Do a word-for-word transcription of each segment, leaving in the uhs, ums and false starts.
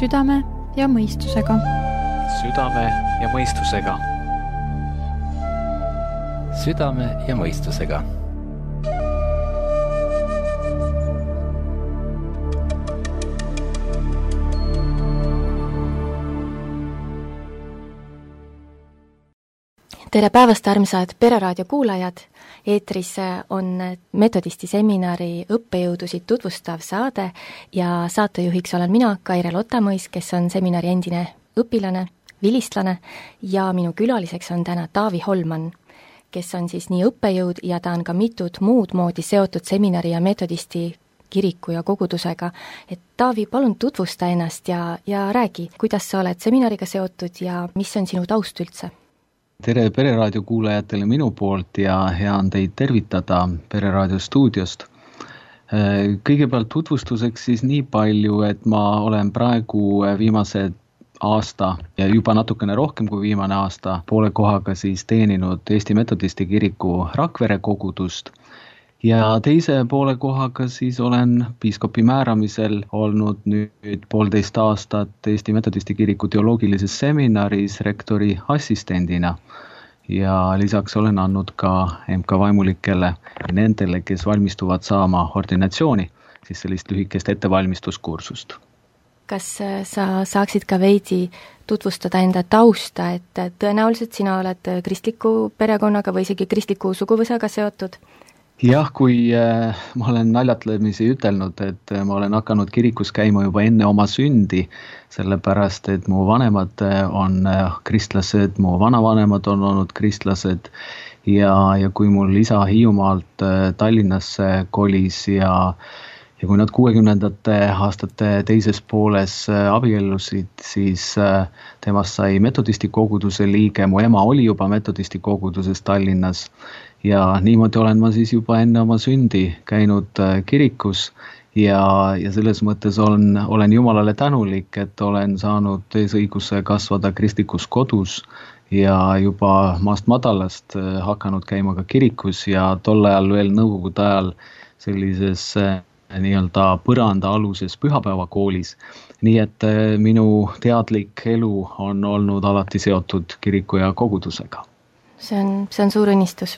südame ja mõistusega. Südame ja mõistusega. Südame ja mõistusega. Tere päevast, armsad Pereraadio kuulajad! Eetris on metodisti seminari õppejõudusid tutvustav saade ja saatejuhiks olen mina, Kaire Lotamõis, kes on seminari endine õpilane, vilistlane ja minu külaliseks on täna Taavi Holman, kes on siis nii õppejõud ja ta on ka mitut muud moodi seotud seminari ja metodisti kiriku ja kogudusega. Et Taavi, palun tutvusta ennast ja, ja räägi, kuidas sa oled seminariga seotud ja mis on sinu taust üldse? Tere Pereraadio kuulajatele minu poolt ja hea on teid tervitada Pereraadio stuudiost. Kõigepealt tutvustuseks siis nii palju, et ma olen praegu viimase aasta ja juba natukene rohkem kui viimane aasta poole kohaga siis teeninud Eesti Metodisti kiriku Rakvere kogudust. Ja teise poole kohaga siis olen piiskopi määramisel olnud nüüd poolteist aastat Eesti Metodisti kiriku teoloogilises seminaris rektori assistendina. Ja lisaks olen andnud ka M K vaimulikele ja nendele, kes valmistuvad saama ordinatsiooni, siis sellist lühikest ettevalmistuskursust. Kas sa saaksid ka veidi tutvustada enda tausta, et tõenäoliselt sina oled kristliku perekonnaga või isegi kristliku suguvõsaga seotud? Jah, kui äh, ma olen naljatlemisi ütelnud, et äh, ma olen hakanud kirikus käima juba enne oma sündi, sellepärast, et mu vanemad on äh, kristlased, mu vanavanemad on olnud kristlased ja, ja kui mul isa Hiiumaalt äh, Tallinnasse kolis ja, ja kui nad kuuekümnendate aastate teises pooles äh, abiellusid, siis äh, temast sai metodisti koguduse liige, mu ema oli juba metodisti koguduses Tallinnas. Ja niimoodi olen ma siis juba enne oma sündi käinud kirikus ja, ja selles mõttes olen, olen Jumalale tänulik, et olen saanud eesõiguse kasvada kristlikus kodus ja juba maast madalast hakanud käima ka kirikus ja tol ajal veel nõukogude ajal sellises nii-öelda põranda aluses pühapäevakoolis. Nii et minu teadlik elu on olnud alati seotud kiriku ja kogudusega. See on, see on suur õnnistus.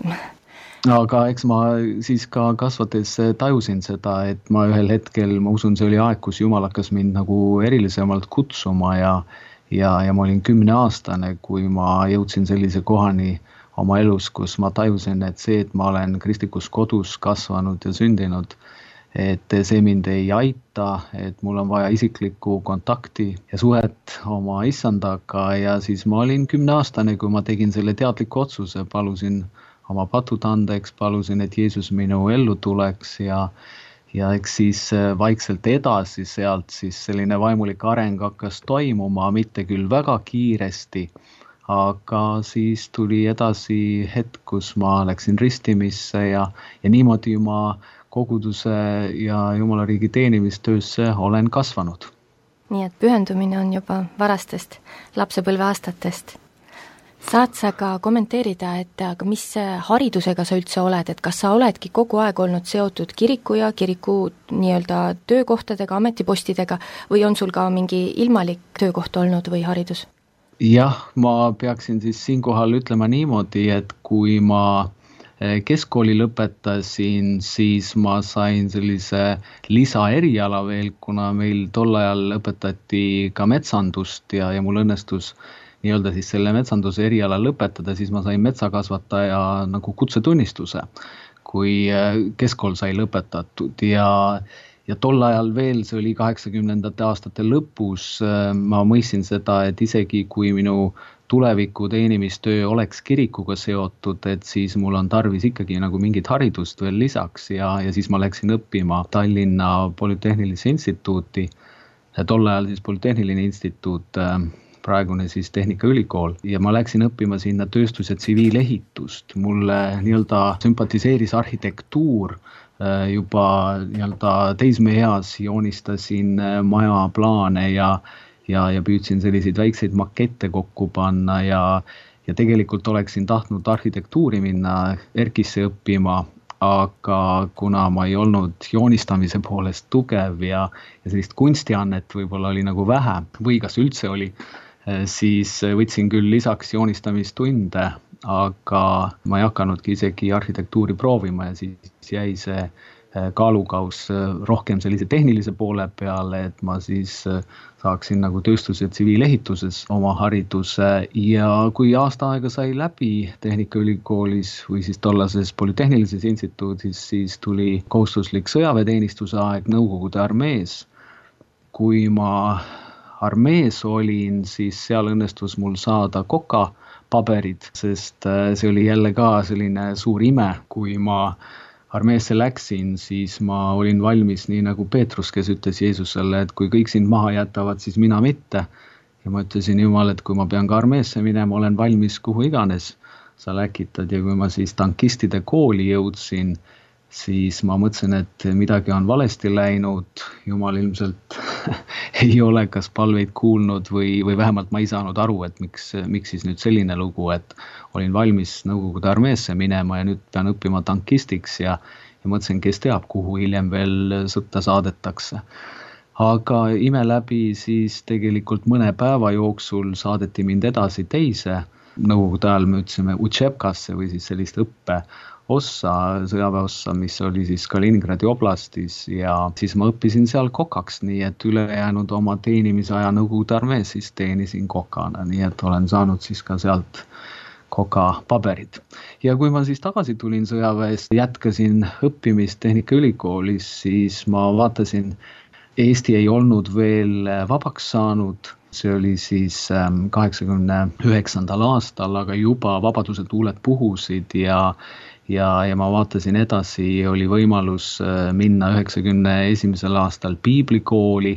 Aga eks ma siis ka kasvates tajusin seda, et ma ühel hetkel, ma usun, see oli aeg, kus Jumal hakkas mind nagu erilisemalt kutsuma ja, ja, ja ma olin kümneaastane, kui ma jõudsin sellise kohani oma elus, kus ma tajusin, et see, et ma olen kristlikus kodus kasvanud ja sündinud, et see mind ei aita, et mul on vaja isiklikku kontakti ja suhet oma issandaga ja siis ma olin kümneaastane, kui ma tegin selle teadliku otsuse, palusin oma patud andeks, palusin, et Jeesus minu ellu tuleks ja, ja eks siis vaikselt edasi sealt siis selline vaimulik areng hakkas toimuma, mitte küll väga kiiresti, aga siis tuli edasi hetk, kus ma läksin ristimisse ja, ja niimoodi ma koguduse ja Jumalariigi teenimistöösse olen kasvanud. Nii et pühendumine on juba varastest lapsepõlve aastatest. Saad sa ka kommenteerida, et aga mis haridusega sa üldse oled, et kas sa oledki kogu aeg olnud seotud kiriku ja kiriku nii-öelda töökohtadega, ametipostidega või on sul ka mingi ilmalik töökoht olnud või haridus? Jah, ma peaksin siis siinkohal ütlema niimoodi, et kui ma keskkooli lõpetasin, siis ma sain sellise lisaeriala veel, kuna meil tol ajal õpetati ka metsandust ja, ja mul õnnestus nii-öelda siis selle metsanduse eriala lõpetada, siis ma sain metsakasvataja nagu kutsetunnistuse, kui keskkool sai lõpetatud ja, ja tol ajal veel, see oli kaheksakümnendate aastate lõpus, ma mõistsin seda, et isegi kui minu tuleviku teenimistöö oleks kirikuga seotud, et siis mul on tarvis ikkagi nagu mingit haridust veel lisaks ja, ja siis ma läksin õppima Tallinna Polütehnilise instituuti, tol ajal siis Polütehniline instituut, praegune siis Tehnikaülikool ja ma läksin õppima sinna tööstus- ja tsiviilehitust. Mulle nii-öelda sümpatiseeris arhitektuur juba nii-öelda teismeeas, joonistasin maja plaane ja Ja, ja püüdsin selliseid väikseid makette kokku panna ja, ja tegelikult oleksin tahtnud arhitektuuri minna ERKisse õppima, aga kuna ma ei olnud joonistamise poolest tugev ja, ja sellist kunstiannet võib-olla oli nagu vähe või kas üldse oli, siis võtsin küll lisaks joonistamistunde, aga ma ei hakanudki isegi arhitektuuri proovima ja siis jäi see kaalukaus rohkem sellise tehnilise poole peale, et ma siis saaksin nagu tööstus- ja tsiviilehituses oma hariduse ja kui aasta aega sai läbi Tehnikaülikoolis või siis tollases Polütehnilises instituudis, siis tuli kohustuslik sõjaväeteenistuse aeg Nõukogude armees. Kui ma armees olin, siis seal õnnestus mul saada koka paberid, sest see oli jälle ka selline suur ime, kui ma armeesse läksin, siis ma olin valmis nii nagu Peetrus, kes ütles Jeesusele, et kui kõik sind maha jätavad, siis mina mitte. Ja ma ütlesin Jumal, et kui ma pean ka armeesse minema, olen valmis kuhu iganes sa läkitad. Ja kui ma siis tankistide kooli jõudsin, siis ma mõtlesin, et midagi on valesti läinud. Jumal ilmselt ei ole kas palveid kuulnud või, või vähemalt ma ei saanud aru, et miks, miks siis nüüd selline lugu, et olin valmis Nõukogude armeesse minema ja nüüd pean õppima tankistiks ja, ja mõtlesin, kes teab, kuhu hiljem veel sõtta saadetakse. Aga ime läbi siis tegelikult mõne päeva jooksul saadeti mind edasi teise. Nõukogude ajal me ütlesime Utšepkasse või siis sellist õppe ossa, sõjaväeossa, mis oli siis Kaliningradi oblastis ja siis ma õppisin seal kokaks, nii et ülejäänud oma teenimise aja Nõukogude armees siis teenisin kokana, nii et olen saanud siis ka sealt koka paberid. Ja kui ma siis tagasi tulin sõjaväest, jätkasin õppimist Tehnikaülikoolis, siis ma vaatasin, Eesti ei olnud veel vabaks saanud, see oli siis kaheksakümne üheksandal aastal, aga juba vabaduse tuuled puhusid ja Ja, ja ma vaatasin edasi, oli võimalus minna üheksakümne esimesel aastal piiblikooli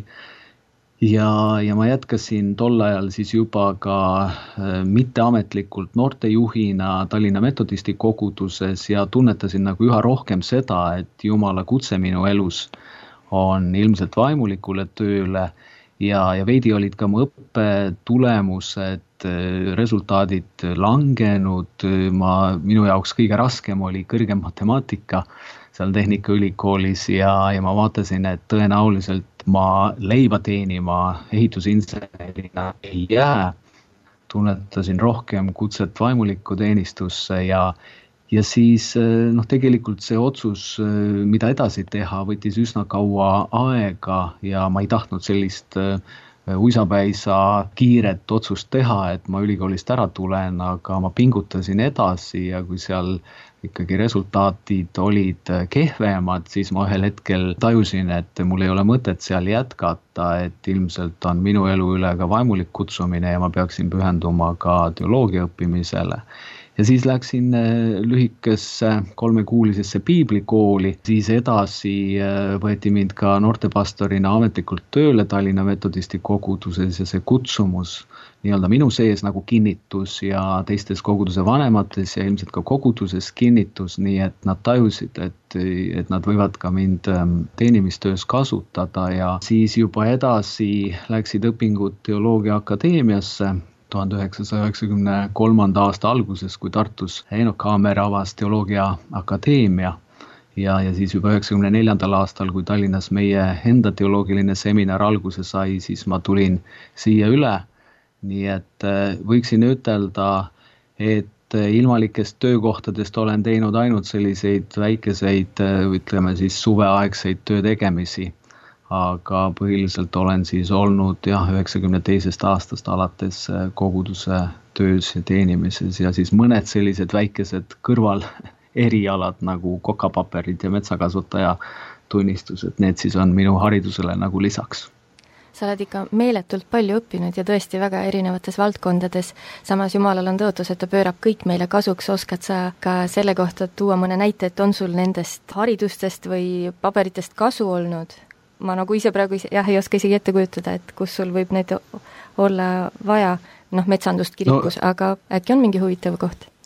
ja, ja ma jätkasin tol ajal siis juba ka mitteametlikult noortejuhina Tallinna Metodisti koguduses ja tunnetasin nagu üha rohkem seda, et Jumala kutse minu elus on ilmselt vaimulikule tööle ja, ja veidi olid ka mu õppetulemused, resultaadid langenud, ma, minu jaoks kõige raskem oli kõrgem matemaatika seal Tehnikaülikoolis ja, ja ma vaatasin, et tõenäoliselt ma leiba teenima ehitusinsenerina ei jää, tunnetasin rohkem kutset vaimulikku teenistusse ja Ja siis noh, tegelikult see otsus, mida edasi teha, võttis üsna kaua aega ja ma ei tahtnud sellist uisapäisa kiiret otsust teha, et ma ülikoolist ära tulen, aga ma pingutasin edasi ja kui seal ikkagi resultaatid olid kehvemad, siis ma ühel hetkel tajusin, et mul ei ole mõtet seal jätkata, et ilmselt on minu elu üle ka vaimulik kutsumine ja ma peaksin pühenduma ka teoloogia õppimisele. Ja siis läksin lühikesse kolmekuulisesse piiblikooli, siis edasi võeti mind ka noortepastorina ametlikult tööle Tallinna Metodisti koguduses ja see kutsumus nii-öelda minu sees nagu kinnitus ja teistes koguduse vanemates ja ilmselt ka koguduses kinnitus, nii et nad tajusid, et, et nad võivad ka mind teenimistöös kasutada ja siis juba edasi läksid õpingud Teoloogia Akadeemiasse, tuhande üheksasaja üheksakümne kolmanda aasta alguses, kui Tartus Eenok Kaamer avas Teoloogia Akadeemia ja, ja siis juba üheksakümne neljandal aastal, kui Tallinnas meie enda teoloogiline seminar alguse sai, siis ma tulin siia üle. Nii et võiksin ütelda, et ilmalikest töökohtadest olen teinud ainult selliseid väikeseid, ütleme siis suveaegseid töötegemisi. Aga põhiliselt olen siis olnud jah, üheksakümne teisest aastast alates koguduse töös ja teenimises ja siis mõned sellised väikesed kõrval erialad nagu kokapaperid ja metsakasutaja tunnistused, need siis on minu haridusele nagu lisaks. Sa oled ikka meeletult palju õppinud ja tõesti väga erinevates valdkondades, samas Jumalal on tõotus, et ta pöörab kõik meile kasuks, oskad sa ka selle kohta tuua mõne näite, et on sul nendest haridustest või paberitest kasu olnud? Ma nagu ise praegu jah, ei oska isegi ette kujutada, et kus sul võib neid olla vaja, noh, metsandust kirikus, no, aga äkki on mingi huvitav koht?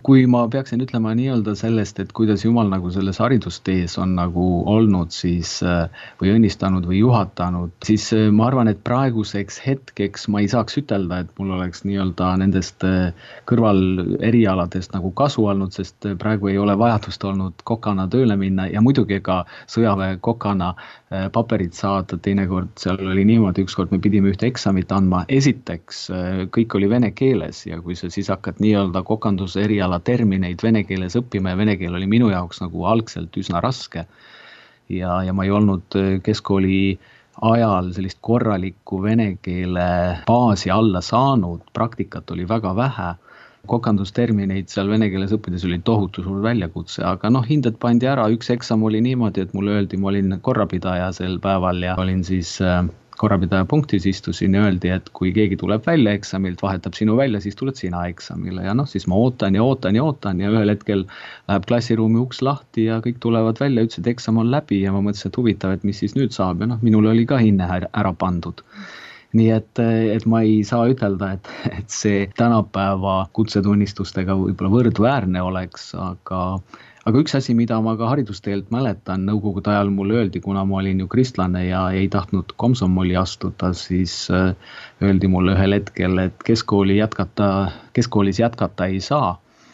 kui ma peaksin ütlema nii-öelda sellest, et kuidas Jumal nagu selles haridustees on nagu olnud siis või õnnistanud või juhatanud, siis ma arvan, et praeguseks hetkeks ma ei saaks ütelda, et mul oleks nii-öelda nendest kõrval erialadest nagu kasu olnud, sest praegu ei ole vajadust olnud kokana tööle minna ja muidugi ka sõjaväe kokana paperit saada, teinekord seal oli niimoodi, ükskord me pidime ühte eksamit andma. Esiteks, kõik oli vene keeles ja kui sa siis hakkad nii-öelda kokanduse eriala termineid vene keeles õppima ja vene keel oli minu jaoks nagu algselt üsna raske ja, ja ma ei olnud keskkooli ajal sellist korralikku vene keele baasi alla saanud, praktikat oli väga vähe. Kokandustermineid seal vene keeles õppides oli tohutu suur väljakutse, aga noh, hinded pandi ära, üks eksam oli niimoodi, et mulle öeldi, ma olin korrapidaja sel päeval ja olin siis korrapidaja punktis istusin ja öeldi, et kui keegi tuleb välja eksamilt, vahetab sinu välja, siis tuled sina eksamile ja noh, siis ma ootan ja ootan ja ootan ja ühel hetkel läheb klassiruumi uks lahti ja kõik tulevad välja, ütlesid, et eksam on läbi ja ma mõtlesin, et huvitav, et mis siis nüüd saab ja noh, minul oli ka hinne ära pandud. Nii et, et ma ei saa ütelda, et, et see tänapäeva kutsetunnistustega võib-olla võrdväärne oleks, aga, aga üks asi, mida ma ka haridusteelt mäletan, nõukogude ajal mulle öeldi, kuna ma olin ju kristlane ja ei tahtnud komsomoli astuda, siis öeldi mulle ühel hetkel, et keskkooli jätkata, keskkoolis jätkata ei saa.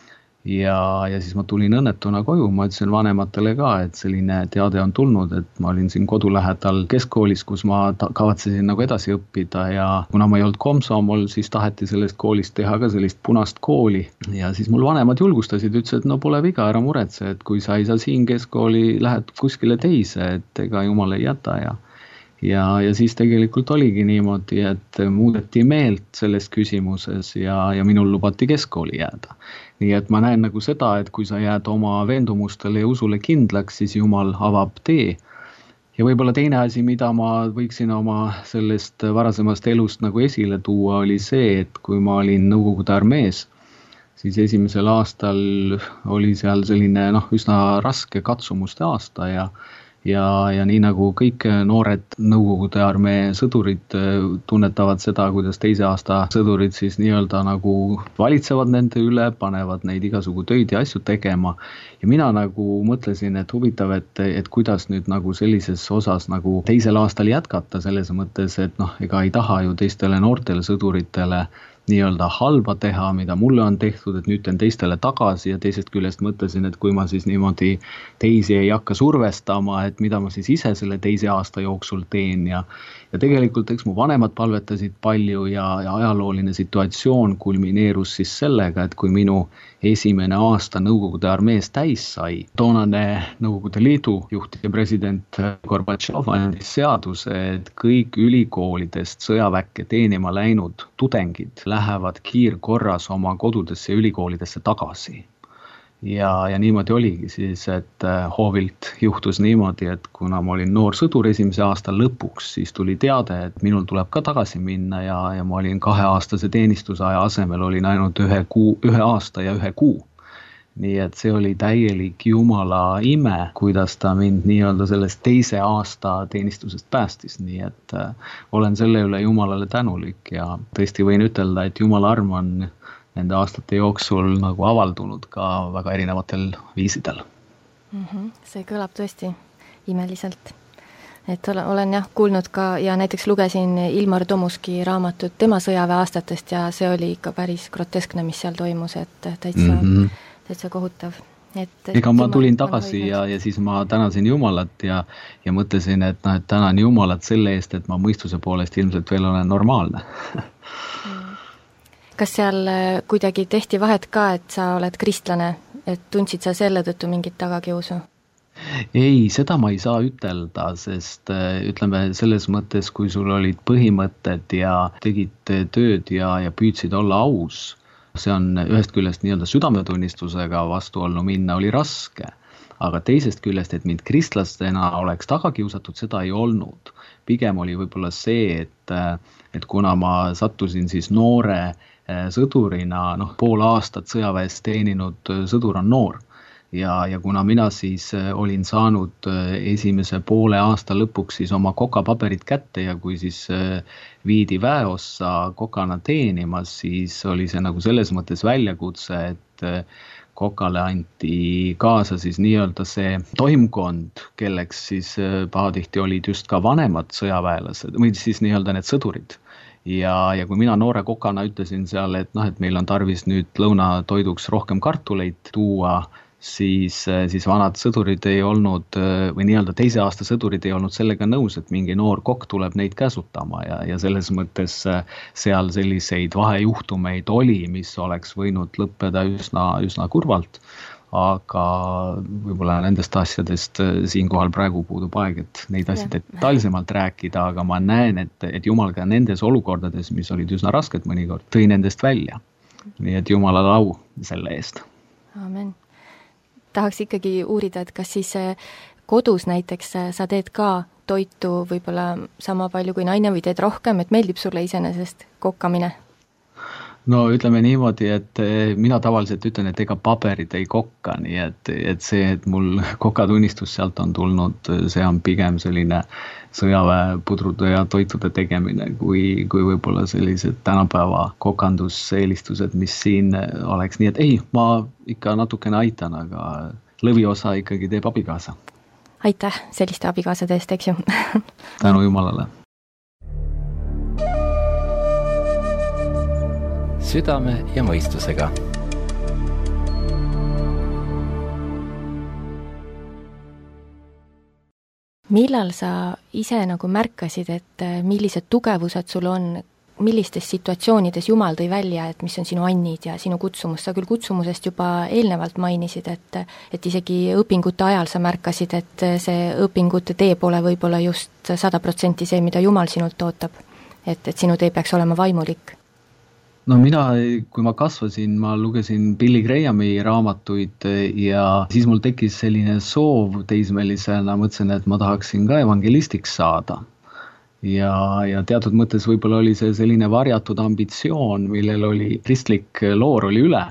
Ja, ja siis ma tulin õnnetuna koju, ma ütlesin vanematele ka, et selline teade on tulnud, et ma olin siin kodu lähedal keskkoolis, kus ma ta- kavatsesin nagu edasi õppida ja kuna ma ei olnud komsomol, siis taheti sellest koolist teha ka sellist punast kooli ja siis mul vanemad julgustasid, ütlesid, et no pole viga, ära muretse, et kui sa ei saa siin keskkooli, lähed kuskile teise, et ega Jumal ei jäta ja Ja, ja siis tegelikult oligi niimoodi, et muudeti meelt selles küsimuses ja, ja minul lubati keskkooli jääda. Nii et ma näen nagu seda, et kui sa jääd oma veendumustele ja usule kindlaks, siis Jumal avab tee. Ja võib-olla teine asi, mida ma võiksin oma sellest varasemast elust nagu esile tuua, oli see, et kui ma olin Nõukogude armees, siis esimesel aastal oli seal selline noh, üsna raske katsumuste aasta ja Ja, ja nii nagu kõik noored Nõukogude armee sõdurid tunnetavad seda, kuidas teise aasta sõdurid siis nii-öelda nagu valitsevad nende üle, panevad neid igasugu töid ja asju tegema. Ja mina nagu mõtlesin, et huvitav, et, et kuidas nüüd nagu sellises osas nagu teisel aastal jätkata selles mõttes, et noh, ega ei taha ju teistele noortele sõduritele nii-öelda halba teha, mida mulle on tehtud, et nüüd teen teistele tagasi ja teisest küljest mõtlesin, et kui ma siis niimoodi teisi ei hakka survestama, et mida ma siis ise selle teise aasta jooksul teen ja, ja tegelikult eks mu vanemad palvetasid palju ja, ja ajalooline situatsioon kulmineerus siis sellega, et kui minu esimene aasta Nõukogude armees täis sai, toonane Nõukogude Liidu juht ja president Gorbatšov andis seaduse, et kõik ülikoolidest sõjaväkke teenima läinud tudengid lähevad kiirkorras oma kodudesse ja ülikoolidesse tagasi. Ja, ja niimoodi oligi siis, et hoovilt juhtus niimoodi, et kuna ma olin noor sõdur esimese aasta lõpuks, siis tuli teade, et minul tuleb ka tagasi minna ja, ja ma olin kaheaastase teenistusaja asemel, olin ainult ühe, kuu, ühe aasta ja ühe kuu. Nii et see oli täielik Jumala ime, kuidas ta mind nii-öelda sellest teise aasta teenistusest päästis. Nii et äh, olen selle üle Jumalale tänulik ja tõesti võin ütelda, et Jumala arm on nende aastate jooksul nagu avaldunud ka väga erinevatel viisidel. Mm-hmm. See kõlab tõesti imeliselt. Et olen jah kuulnud ka ja näiteks lugesin Ilmar Tomuski raamatut tema sõjaväe aastatest ja see oli ikka päris groteskne, mis seal toimus, et täitsa, mm-hmm. täitsa kohutav. Et, et ega ma tulin tagasi ja, ja siis ma tänasin Jumalat ja, ja mõtlesin, et, no, et tänan Jumalat selle eest, et ma mõistuse poolest ilmselt veel olen normaalne. Kas seal kuidagi tehti vahet ka, et sa oled kristlane, et tundsid sa selle tõttu mingit tagakiusu? Ei, seda ma ei saa ütelda, sest ütleme selles mõttes, kui sul olid põhimõtted ja tegid tööd ja, ja püüdsid olla aus, see on ühest küljest nii-öelda südametunnistusega vastuollu minna oli raske, aga teisest küljest, et mind kristlastena oleks tagakiusatud, seda ei olnud. Pigem oli võib-olla see, et, et kuna ma sattusin siis noore sõdurina, noh, pool aastat sõjaväes teeninud sõdur on noor ja, ja kuna mina siis olin saanud esimese poole aasta lõpuks siis oma kokapaberid kätte ja kui siis viidi väeossa kokana teenimas, siis oli see nagu selles mõttes väljakutse, et kokale anti kaasa siis nii-öelda see toimkond, kelleks siis pahatihti olid just ka vanemad sõjaväelased või siis nii-öelda need sõdurid. Ja, ja kui mina noore kokana ütlesin seal, et, noh, et meil on tarvis nüüd lõunatoiduks rohkem kartuleid tuua, siis, siis vanad sõdurid ei olnud või nii-öelda teise aasta sõdurid ei olnud sellega nõus, et mingi noor kokk tuleb neid käsutama ja, ja selles mõttes seal selliseid vahejuhtumeid oli, mis oleks võinud lõppeda üsna, üsna kurvalt, aga võib-olla nendest asjadest siinkohal praegu puudub aeg, et neid asju detailsemalt rääkida, aga ma näen, et, et Jumal ka nendes olukordades, mis olid üsna rasked mõnikord, tõi nendest välja. Nii et Jumalale au selle eest. Amen. Tahaks ikkagi uurida, et kas siis kodus näiteks sa teed ka toitu võib-olla sama palju kui naine või teed rohkem, et meeldib sulle iseenesest kokkamine? No ütleme niimoodi, et mina tavaliselt ütlen, et ega paberid ei kokka, nii et, et see, et mul kokatunnistus sealt on tulnud, see on pigem selline sõjaväepudrude ja toitude tegemine, kui, kui võib-olla sellised tänapäeva kokanduseelistused, mis siin oleks. Nii et ei, ma ikka natukene aitan, aga lõviosa ikkagi teeb abikaasa. Aitäh selliste abikaasade eest, eks ju? Tänu Jumalale. Südame ja mõistusega. Millal sa ise nagu märkasid, et millised tugevused sul on, millistes situatsioonides Jumal tõi välja, et mis on sinu annid ja sinu kutsumus? Sa küll kutsumusest juba eelnevalt mainisid, et, et isegi õpingute ajal sa märkasid, et see õpingute tee pole võib-olla just sada protsenti see, mida Jumal sinult ootab. Et, et sinu tee peaks olema vaimulik. No mina, kui ma kasvasin, ma lugesin Billy Grahami raamatuid ja siis mul tekkis selline soov teismelisena, mõtlesin, et ma tahaksin ka evangelistiks saada. Ja, ja teatud mõttes võib-olla oli see selline varjatud ambitsioon, millel oli kristlik loor oli üle.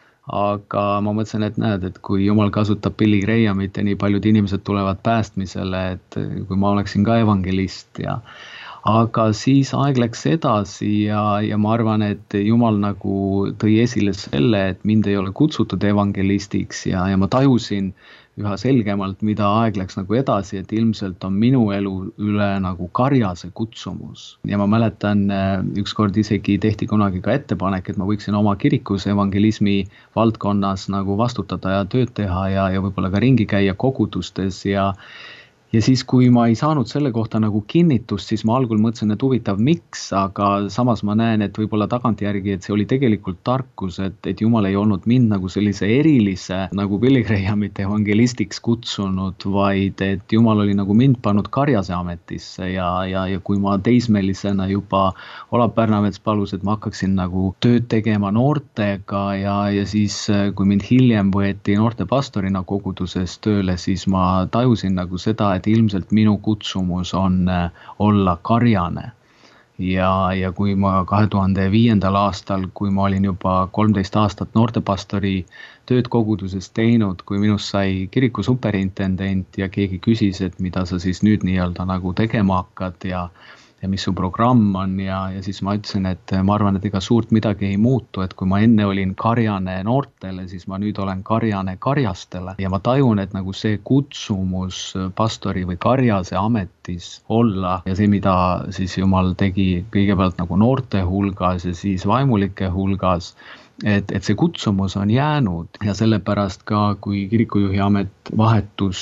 Aga ma mõtlesin, et näed, et kui Jumal kasutab Billy Grahamit ja nii paljud inimesed tulevad päästmisele, et kui ma oleksin ka evangelist ja aga siis aeg läks edasi ja, ja ma arvan, et Jumal nagu tõi esile selle, et mind ei ole kutsutud evangelistiks ja, ja ma tajusin üha selgemalt, mida aeg läks nagu edasi, et ilmselt on minu elu üle nagu karjase kutsumus. Ja ma mäletan, ükskord isegi tehti kunagi ka ettepanek, et ma võiksin oma kirikus evangelismi valdkonnas nagu vastutada ja tööd teha ja, ja võib-olla ka ringi käia kogudustes ja Ja siis, kui ma ei saanud selle kohta nagu kinnitust, siis ma algul mõtlesin, et huvitav, miks, aga samas ma näen, et võib-olla tagantjärgi, et see oli tegelikult tarkus, et, et Jumal ei olnud mind nagu sellise erilise, nagu Billy Grahamit evangelistiks kutsunud, vaid et Jumal oli nagu mind pannud karjase ametisse ja, ja, ja kui ma teismelisena juba Olav Pärnamets palus, et ma hakkaksin nagu tööd tegema noortega ja, ja siis, kui mind hiljem võeti noorte pastorina koguduses tööle, siis ma tajusin nagu seda, et ilmselt minu kutsumus on olla karjane. Ja, ja kui ma kahe tuhande viiendal aastal, kui ma olin juba kolmteist aastat noortepastori tööd koguduses teinud, kui minust sai kiriku superintendent ja keegi küsis, et mida sa siis nüüd nii-öelda nagu tegema hakkad ja ja mis su programm on ja, ja siis ma ütlesin, et ma arvan, et ega suurt midagi ei muutu, et kui ma enne olin karjane noortele, siis ma nüüd olen karjane karjastele ja ma tajun, et nagu see kutsumus pastori või karjase ametis olla ja see, mida siis Jumal tegi kõigepealt nagu noorte hulgas ja siis vaimulike hulgas, et, et see kutsumus on jäänud ja sellepärast ka, kui kirikujuhi amet vahetus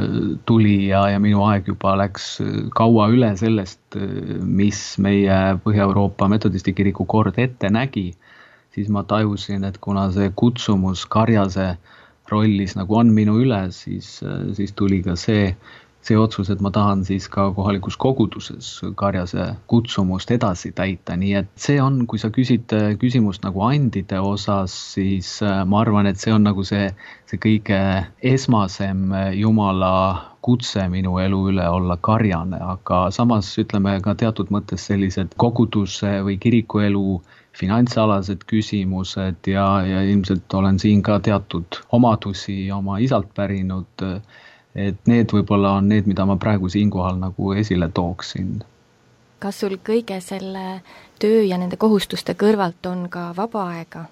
tuli ja, ja minu aeg juba läks kaua üle sellest, mis meie Põhja-Euroopa metodisti kiriku kord ette nägi, siis ma tajusin, et kuna see kutsumus karjase rollis nagu on minu üle, siis, siis tuli ka see, see otsus, et ma tahan siis ka kohalikus koguduses karjase kutsumust edasi täita. Nii et see on, kui sa küsid küsimust nagu andide osas, siis ma arvan, et see on nagu see, see kõige esmasem Jumala kutse minu elu üle olla karjane, aga samas ütleme ka teatud mõttes sellised koguduse või kirikuelu finantsalased küsimused ja, ja ilmselt olen siin ka teatud omadusi oma isalt pärinud, et need võib-olla on need, mida ma praegu siinkohal nagu esile tooksin. Kas sul kõige selle töö ja nende kohustuste kõrvalt on ka vaba aega?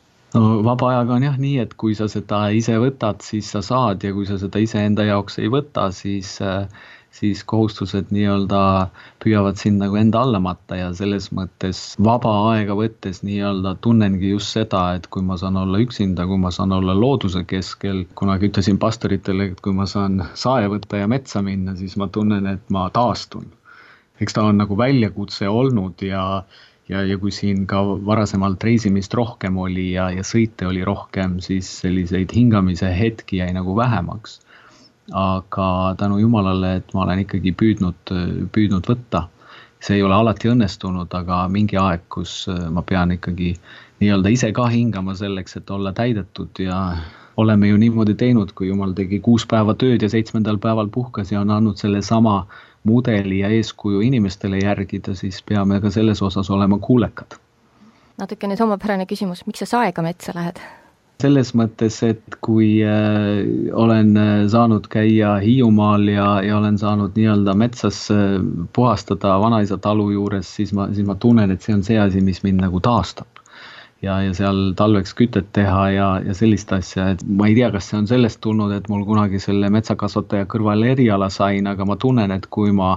No vaba ajaga on jah nii, et kui sa seda ise võtad, siis sa saad ja kui sa seda ise enda jaoks ei võta, siis, siis kohustused nii-öelda püüavad sind nagu enda alla matta ja selles mõttes vaba aega võttes nii-öelda tunnengi just seda, et kui ma saan olla üksinda, kui ma saan olla looduse keskel, kunagi ütlesin pastoritele, et kui ma saan sae võtta ja metsa minna, siis ma tunnen, et ma taastun. Eks ta on nagu väljakutse olnud ja Ja, ja kui siin ka varasemalt reisimist rohkem oli ja, ja sõite oli rohkem, siis selliseid hingamise hetki jäi nagu vähemaks. Aga tänu Jumalale, et ma olen ikkagi püüdnud, püüdnud võtta. See ei ole alati õnnestunud, aga mingi aeg, kus ma pean ikkagi nii-öelda ise ka hingama selleks, et olla täidetud ja oleme ju niimoodi teinud, kui Jumal tegi kuus päeva tööd ja seitsmendal päeval puhkas ja on andnud selle sama mudeli ja eeskuju inimestele järgida, siis peame ka selles osas olema kuulekad. Natuke nüüd omapärane küsimus, miks sa saega metsa lähed? Selles mõttes, et kui äh, olen saanud käia Hiiumaal ja, ja olen saanud nii-öelda metsas puhastada vanaisa talu juures, siis ma, siis ma tunnen, et see on see asi, mis mind nagu taastab. Ja, ja seal talveks kütet teha ja, ja sellist asja, et ma ei tea, kas see on sellest tulnud, et mul kunagi selle metsakasvataja kõrval eriala sain, aga ma tunnen, et kui ma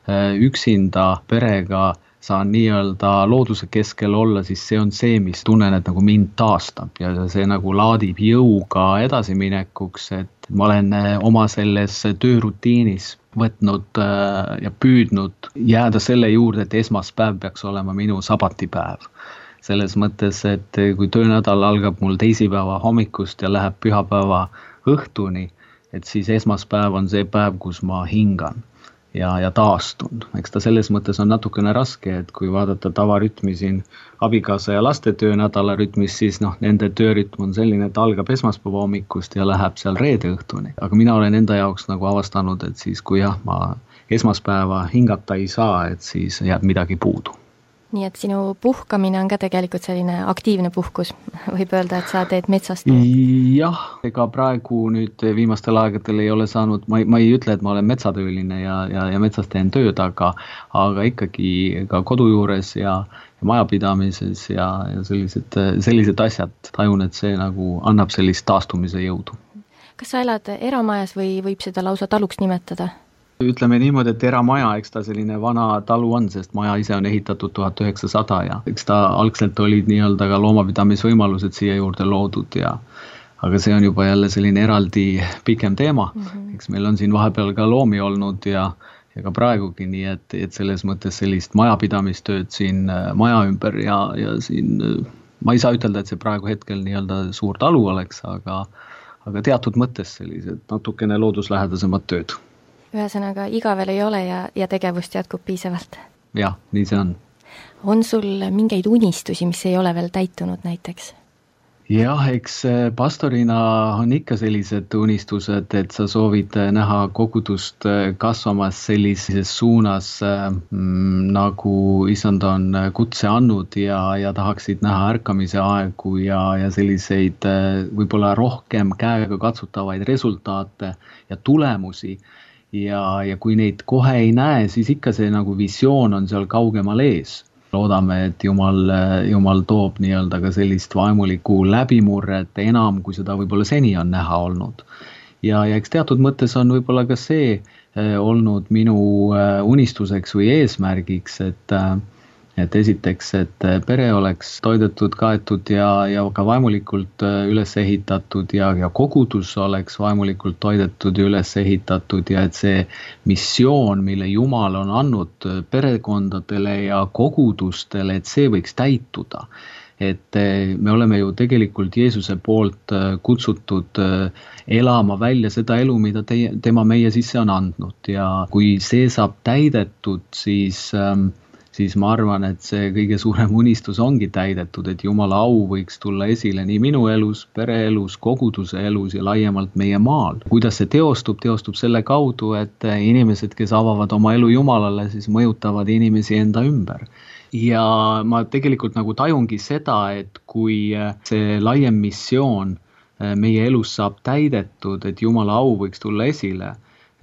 üksinda perega saan nii-öelda looduse keskel olla, siis see on see, mis tunnen, et nagu mind taastab ja see nagu laadib jõuga edasiminekuks, et ma olen oma selles töörutiinis võtnud ja püüdnud jääda selle juurde, et esmaspäev peaks olema minu sabatipäev. Selles mõttes, et kui töönädal algab mul teisipäeva hommikust ja läheb pühapäeva õhtuni, et siis esmaspäev on see päev, kus ma hingan ja, ja taastun. Eks ta selles mõttes on natukene raske, et kui vaadata tavarütmi siin abikaasa ja laste töönädala rütmis, siis noh, nende töörütm on selline, et algab esmaspäeva hommikust ja läheb seal reede õhtuni. Aga mina olen enda jaoks nagu avastanud, et siis kui jah, ma esmaspäeva hingata ei saa, et siis jääb midagi puudu. Nii et sinu puhkamine on ka tegelikult selline aktiivne puhkus, võib öelda, et sa teed metsast? Jah, ega praegu nüüd viimastel aegadel ei ole saanud, ma ei, ma ei ütle, et ma olen metsatööline ja, ja, ja metsas teen tööd, aga, aga ikkagi ka kodu juures ja, ja majapidamises ja, ja sellised, sellised asjad tajun, et see nagu annab sellist taastumise jõudu. Kas sa elad eramajas või võib seda lausa taluks nimetada? Ütleme niimoodi, et eramaja, eks ta selline vana talu on, sest maja ise on ehitatud tuhat üheksasada ja eks ta algselt olid nii-öelda ka loomapidamisvõimalused siia juurde loodud ja aga see on juba jälle selline eraldi pikem teema. Mm-hmm. Eks meil on siin vahepeal ka loomi olnud ja, ja ka praegugi nii, et, et selles mõttes sellist majapidamistööd siin maja ümber ja, ja siin ma ei saa ütelda, et see praegu hetkel nii-öelda suur talu oleks, aga, aga teatud mõttes sellised natukene looduslähedasemad tööd. Ühesõnaga, igavel ei ole ja, ja tegevust jätkub piisavalt. Jah, nii see on. On sul mingeid unistusi, mis ei ole veel täitunud näiteks? Jah, eks pastorina on ikka sellised unistused, et sa soovid näha kogudust kasvamas sellises suunas, mm, nagu isand on kutse andnud ja, ja tahaksid näha ärkamise aegu ja, ja selliseid võib-olla rohkem käega katsutavaid resultaate ja tulemusi. Ja, ja kui neid kohe ei näe, siis ikka see nagu visioon on seal kaugemal ees. Loodame, et Jumal, Jumal toob nii-öelda ka sellist vaimulikku läbimurret enam, kui seda võib-olla seni on näha olnud. Ja, ja eks teatud mõttes on võib-olla ka see eh, olnud minu eh, unistuseks või eesmärgiks, et eh, et esiteks, et pere oleks toidetud, kaetud ja, ja ka vaimulikult üles ehitatud ja, ja kogudus oleks vaimulikult toidetud ja üles ehitatud ja et see missioon, mille Jumal on andnud perekondadele ja kogudustele, et see võiks täituda. Et me oleme ju tegelikult Jeesuse poolt kutsutud elama välja seda elu, mida teie, tema meie sisse on andnud ja kui see saab täidetud, siis siis ma arvan, et see kõige suurem unistus ongi täidetud, et Jumala au võiks tulla esile nii minu elus, pereelus, koguduse elus ja laiemalt meie maal. Kuidas see teostub, teostub selle kaudu, et inimesed, kes avavad oma elu Jumalale, siis mõjutavad inimesi enda ümber. ja ma tegelikult nagu tajungi seda, et kui see laiem missioon meie elus saab täidetud, et Jumala au võiks tulla esile,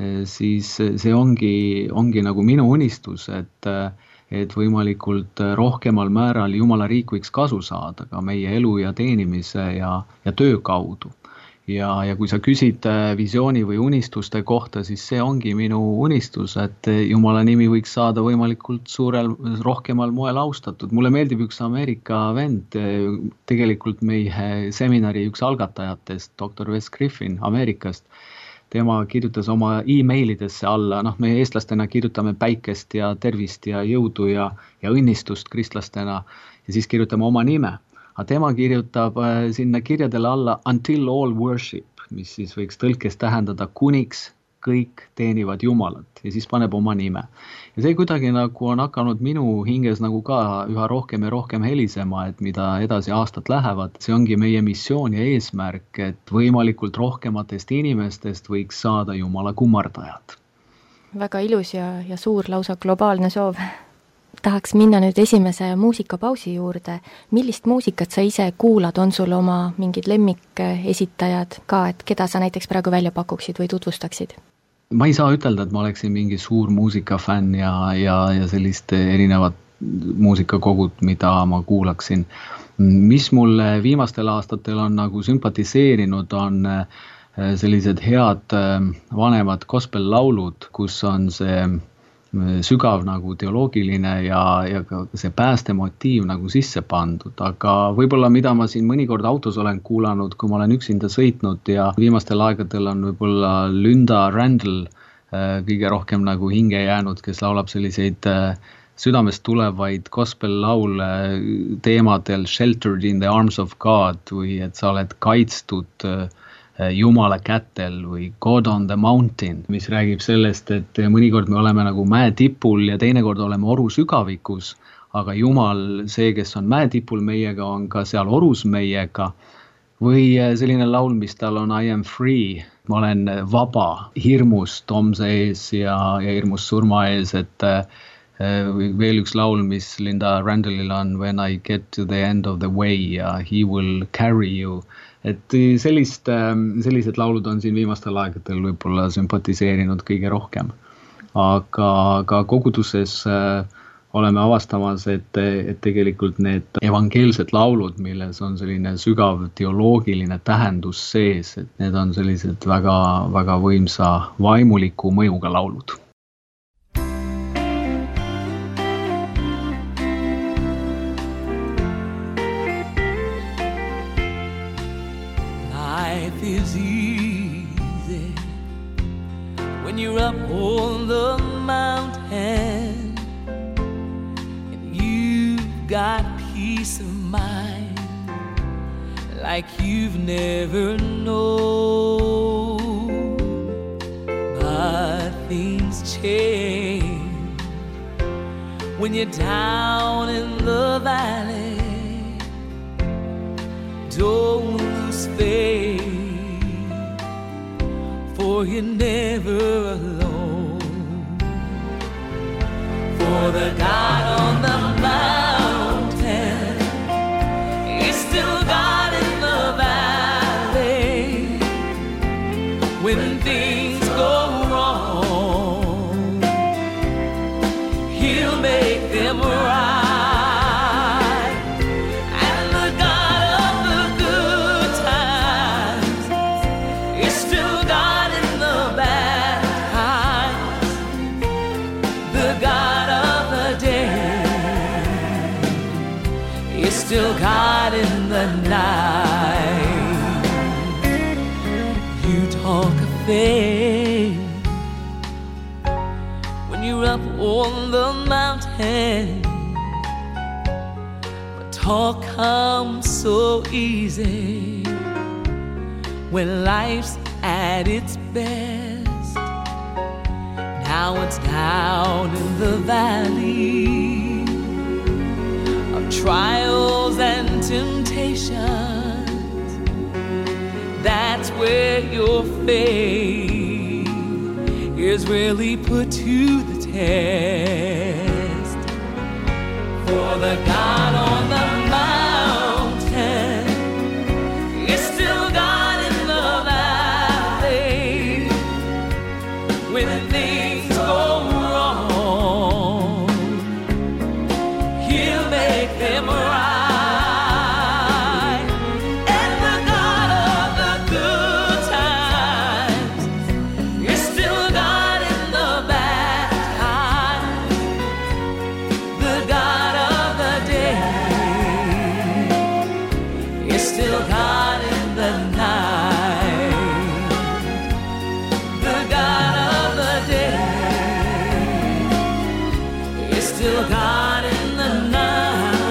siis see ongi, ongi nagu minu unistus, et et võimalikult rohkemal määral Jumala riik võiks kasu saada ka meie elu ja teenimise ja, ja töö kaudu. Ja, ja kui sa küsid visiooni või unistuste kohta, siis see ongi minu unistus, et Jumala nimi võiks saada võimalikult suurel, rohkemal moel austatud. Mulle meeldib üks Ameerika vend, tegelikult meie seminari üks algatajatest, doktor Wes Griffin Ameerikast. Tema kirjutas oma e-mailidesse alla, noh, me eestlastena kirjutame päikest ja tervist ja jõudu ja, ja õnnistust kristlastena ja siis kirjutame oma nime. Aga tema kirjutab sinna kirjadele alla until all worship, mis siis võiks tõlkes tähendada kuniks kõik teenivad Jumalat ja siis paneb oma nime. Ja see kuidagi nagu on hakanud minu hinges nagu ka üha rohkem ja rohkem helisema, et mida edasi aastad lähevad, see ongi meie missioon ja eesmärk, et võimalikult rohkematest inimestest võiks saada Jumala kummardajad. Väga ilus ja, ja suur lausa globaalne soov. Tahaks minna nüüd esimese muusikapausi juurde. Millist muusikat sa ise kuulad? On sul oma mingid lemmikesitajad ka, et keda sa näiteks praegu välja pakuksid või tutvustaksid? Ma ei saa ütelda, et ma oleksin mingi suur muusikafänn ja, ja, ja sellist erinevat muusikakogud, mida ma kuulaksin. Mis mulle viimastel aastatel on nagu sümpatiseerinud, on sellised head vanemad gospel-laulud, kus on see sügav nagu teoloogiline ja, ja ka see päästemotiiv nagu sisse pandud, aga võib-olla mida ma siin mõnikord autos olen kuulanud, kui ma olen üksinda sõitnud ja viimastel aegadel on võib-olla Linda Randall kõige rohkem nagu hinge jäänud, kes laulab selliseid südamest tulevaid gospel-laule teemadel Sheltered in the arms of God või et sa oled kaitstud Jumala kätel või God on the mountain, mis räägib sellest, et mõnikord me oleme nagu mäe tipul ja teinekord oleme oru sügavikus, aga Jumal, see, kes on mäe tipul meiega, on ka seal orus meiega. Või selline laul, mis tal on I am free, ma olen vaba hirmust homse ees ja, ja hirmust surma ees, et veel üks laul, mis Linda Randallil on When I get to the end of the way ja He will carry you. Et sellist, sellised laulud on siin viimastel aegadel võib-olla sümpatiseerinud kõige rohkem. Aga, aga koguduses oleme avastamas, et, et tegelikult need evangeelsed laulud, milles on selline sügav teoloogiline tähendus sees, et need on sellised väga, väga võimsa vaimuliku mõjuga laulud. Is easy when you're up on the mountain and you've got peace of mind like you've never known. But things change when you're down in the valley. Don't lose faith, for you're never alone. For the God on the mountain is still God in the valley. When things go wrong, He'll make them right. Still God in the night. You talk of faith when you're up on the mountain, but talk comes so easy when life's at its best. Now it's down in the valley, trials and temptations, that's where your faith is really put to the test. For the God on the mountain is still God in the valley. When things go wrong, He'll make them right. And the God of the good times is still God in the bad times. The God of the day is still God in the night. The God of the day is still God in the night.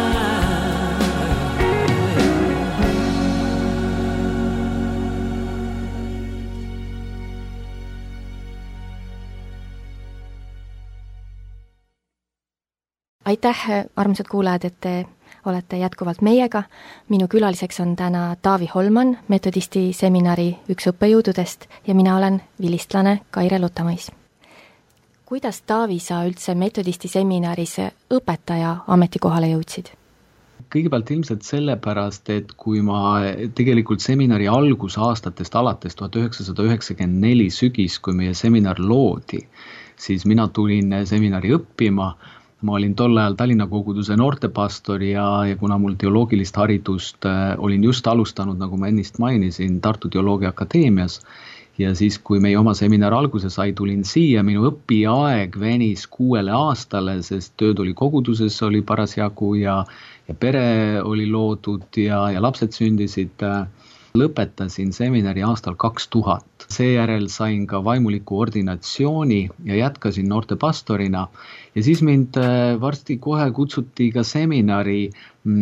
aitäh, armsad kuulajad, et te olete jätkuvalt meiega. Minu külaliseks on täna Taavi Holman, metodisti seminari üks õppejõududest ja mina olen vilistlane Kaire Lotamõis. Kuidas, Taavi, sa üldse metodisti seminaris õpetaja ametikohale jõudsid? Kõigepealt ilmselt sellepärast, et kui ma tegelikult seminari algusaastatest alates tuhat üheksasada üheksakümmend neli sügis, kui meie seminar loodi, siis mina tulin seminari õppima. Ma olin tol ajal Tallinna koguduse noortepastor ja, ja kuna mul teoloogilist haridust äh, olin just alustanud, nagu ma ennist mainisin, Tartu Teoloogia Akadeemias. Ja siis, kui meie oma seminar alguse sai, tulin siia, minu õpiaeg venis kuuele aastale, sest tööd oli koguduses, oli parasjagu ja, ja pere oli loodud ja, ja lapsed sündisid. Lõpetasin seminari aastal kaks tuhat. Seejärel sain ka vaimuliku ordinatsiooni ja jätkasin noorte pastorina. Ja siis mind varsti kohe kutsuti ka seminari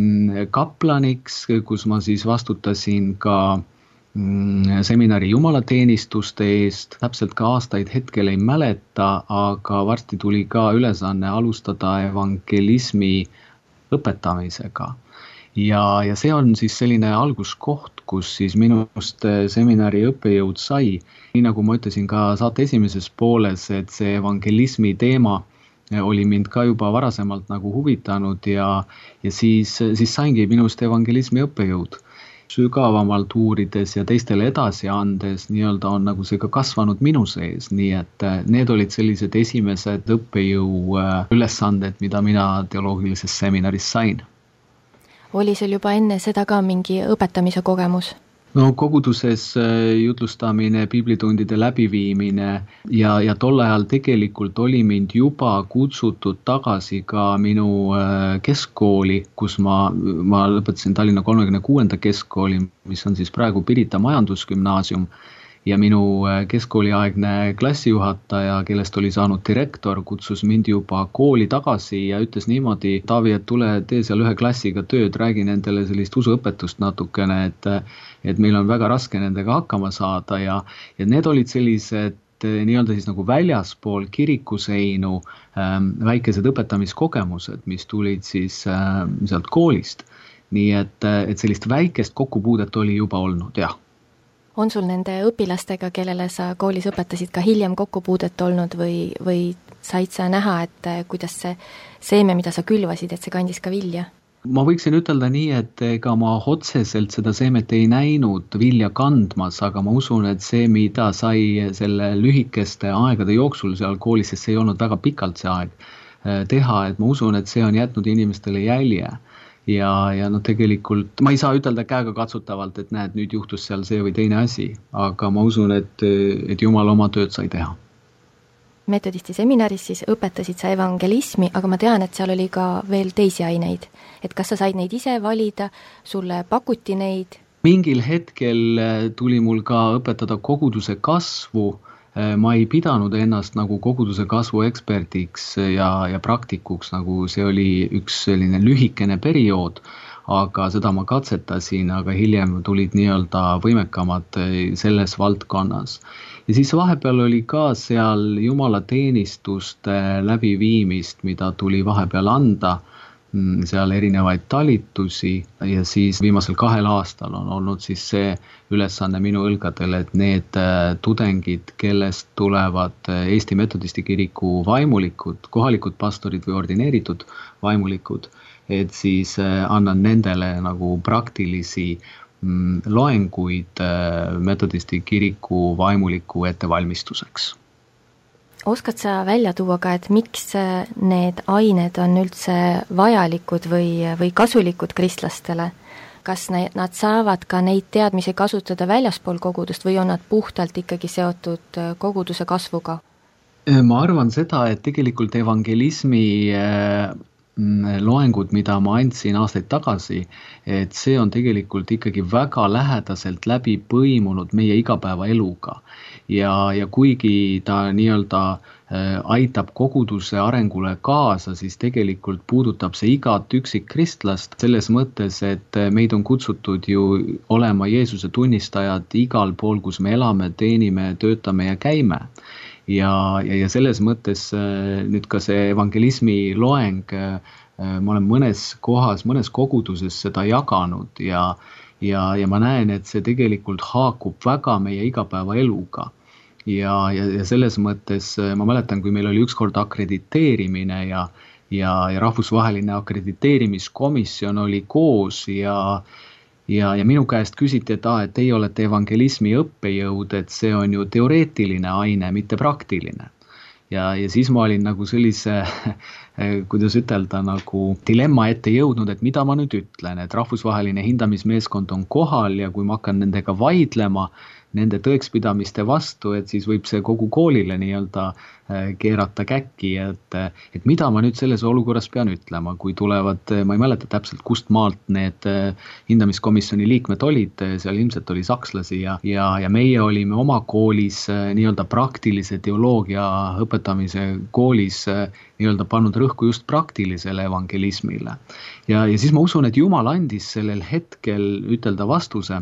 kaplaniks, kus ma siis vastutasin ka seminari jumalateenistuste eest. Täpselt ka aastaid hetkel ei mäleta, aga varsti tuli ka ülesanne alustada evangelismi õpetamisega. Ja, ja see on siis selline alguskoht, kus siis minust seminari õppejõud sai. Nii nagu ma ütlesin ka saate esimeses pooles, et see evangelismi teema oli mind ka juba varasemalt nagu huvitanud ja, ja siis, siis saingi minust evangelismi õppejõud. Sügavamalt uurides ja teistele edasi andes nii-öelda on nagu see ka kasvanud minu sees, nii et need olid sellised esimesed õppejõu ülesanded, mida mina teoloogilises seminaris sain. Oli sul juba enne seda ka mingi õpetamise kogemus? No koguduses jutlustamine, piiblitundide läbiviimine ja, ja tol ajal tegelikult oli mind juba kutsutud tagasi ka minu keskkooli, kus ma, ma lõpetasin Tallinna kolmekümne kuuenda keskkooli, mis on siis praegu Pirita majandusgümnaasium. Ja minu keskkooliaegne klassijuhataja, kellest oli saanud direktor, kutsus mind juba kooli tagasi ja ütles niimoodi, Taavi, et tule tee seal ühe klassiga tööd, räägi nendele sellist usuõpetust natukene, et, et meil on väga raske nendega hakkama saada ja, ja need olid sellised nii-öelda siis nagu väljaspool kirikuseinu ähm, väikesed õpetamiskogemused, mis tulid siis ähm, sealt koolist. Nii et, et sellist väikest kokkupuudet oli juba olnud, jah. On sul nende õpilastega, kellele sa koolis õpetasid, ka hiljem kokkupuudet olnud või, või said sa näha, et kuidas see seeme, mida sa külvasid, et see kandis ka vilja? Ma võiksin ütelda nii, et ega ma otseselt seda seemet ei näinud vilja kandmas, aga ma usun, et see, mida sai selle lühikeste aegade jooksul seal koolis, sest see ei olnud väga pikalt see aeg teha, et ma usun, et see on jätnud inimestele jälje. Ja, ja no tegelikult, ma ei saa ütelda käega katsutavalt, et näed, nüüd juhtus seal see või teine asi, aga ma usun, et, et Jumal oma tööd sai teha. Metodisti seminaris siis õpetasid sa evangelismi, aga ma tean, et seal oli ka veel teisi aineid. Et kas sa said neid ise valida, sulle pakuti neid? Mingil hetkel tuli mul ka õpetada koguduse kasvu. Ma ei pidanud ennast nagu koguduse kasvu ekspertiks ja, ja praktikuks, nagu see oli üks selline lühikene periood, aga seda ma katsetasin, aga hiljem tulid nii-öelda võimekamad selles valdkonnas. Ja siis vahepeal oli ka seal jumalateenistuste läbiviimist, mida tuli vahepeal anda, seal erinevaid talitusi ja siis viimasel kahel aastal on olnud siis see ülesanne minu õlgadel, et need tudengid, kellest tulevad Eesti Metodisti kiriku vaimulikud, kohalikud pastorid või ordineeritud vaimulikud, et siis annan nendele nagu praktilisi mm, loenguid metodisti kiriku vaimuliku ettevalmistuseks. Oskad sa välja tuua ka, et miks need ained on üldse vajalikud või, või kasulikud kristlastele? Kas nad saavad ka neid teadmisi kasutada väljaspool kogudust või on nad puhtalt ikkagi seotud koguduse kasvuga? Ma arvan seda, et tegelikult evangelismi loengud, mida ma andsin aastaid tagasi, et see on tegelikult ikkagi väga lähedaselt läbi põimunud meie igapäevaeluga. Ja, ja kuigi ta nii-öelda aitab koguduse arengule kaasa, siis tegelikult puudutab see igat üksik kristlast selles mõttes, et meid on kutsutud ju olema Jeesuse tunnistajad igal pool, kus me elame, teenime, töötame ja käime. Ja, ja, ja selles mõttes nüüd ka see evangelismi loeng, ma olen mõnes kohas, mõnes koguduses seda jaganud ja, ja, ja ma näen, et see tegelikult haakub väga meie igapäevaeluga. Ja, ja, ja selles mõttes ma mäletan, kui meil oli ükskord akrediteerimine ja, ja, ja rahvusvaheline akrediteerimiskomisjon oli koos ja Ja, ja minu käest küsiti, et, ah, et teie olete evangelismi õppejõud, et see on ju teoreetiline aine, mitte praktiline. Ja, ja siis ma olin nagu sellise, kuidas ütelda, nagu dilemma ette jõudnud, et mida ma nüüd ütlen, et rahvusvaheline hindamismeeskond on kohal ja kui ma hakkan nendega vaidlema, nende tõekspidamiste vastu, et siis võib see kogu koolile nii-öelda keerata käkki, et, et mida ma nüüd selles olukorras pean ütlema, kui tulevad, ma ei mäleta täpselt, kust maalt need hindamiskomisjoni liikmed olid, seal ilmselt oli sakslasi ja, ja, ja meie olime oma koolis nii-öelda praktilise teoloogia õpetamise koolis nii-öelda pannud rõhku just praktilisele evangelismile. Ja, ja siis ma usun, et Jumal andis sellel hetkel ütelda vastuse.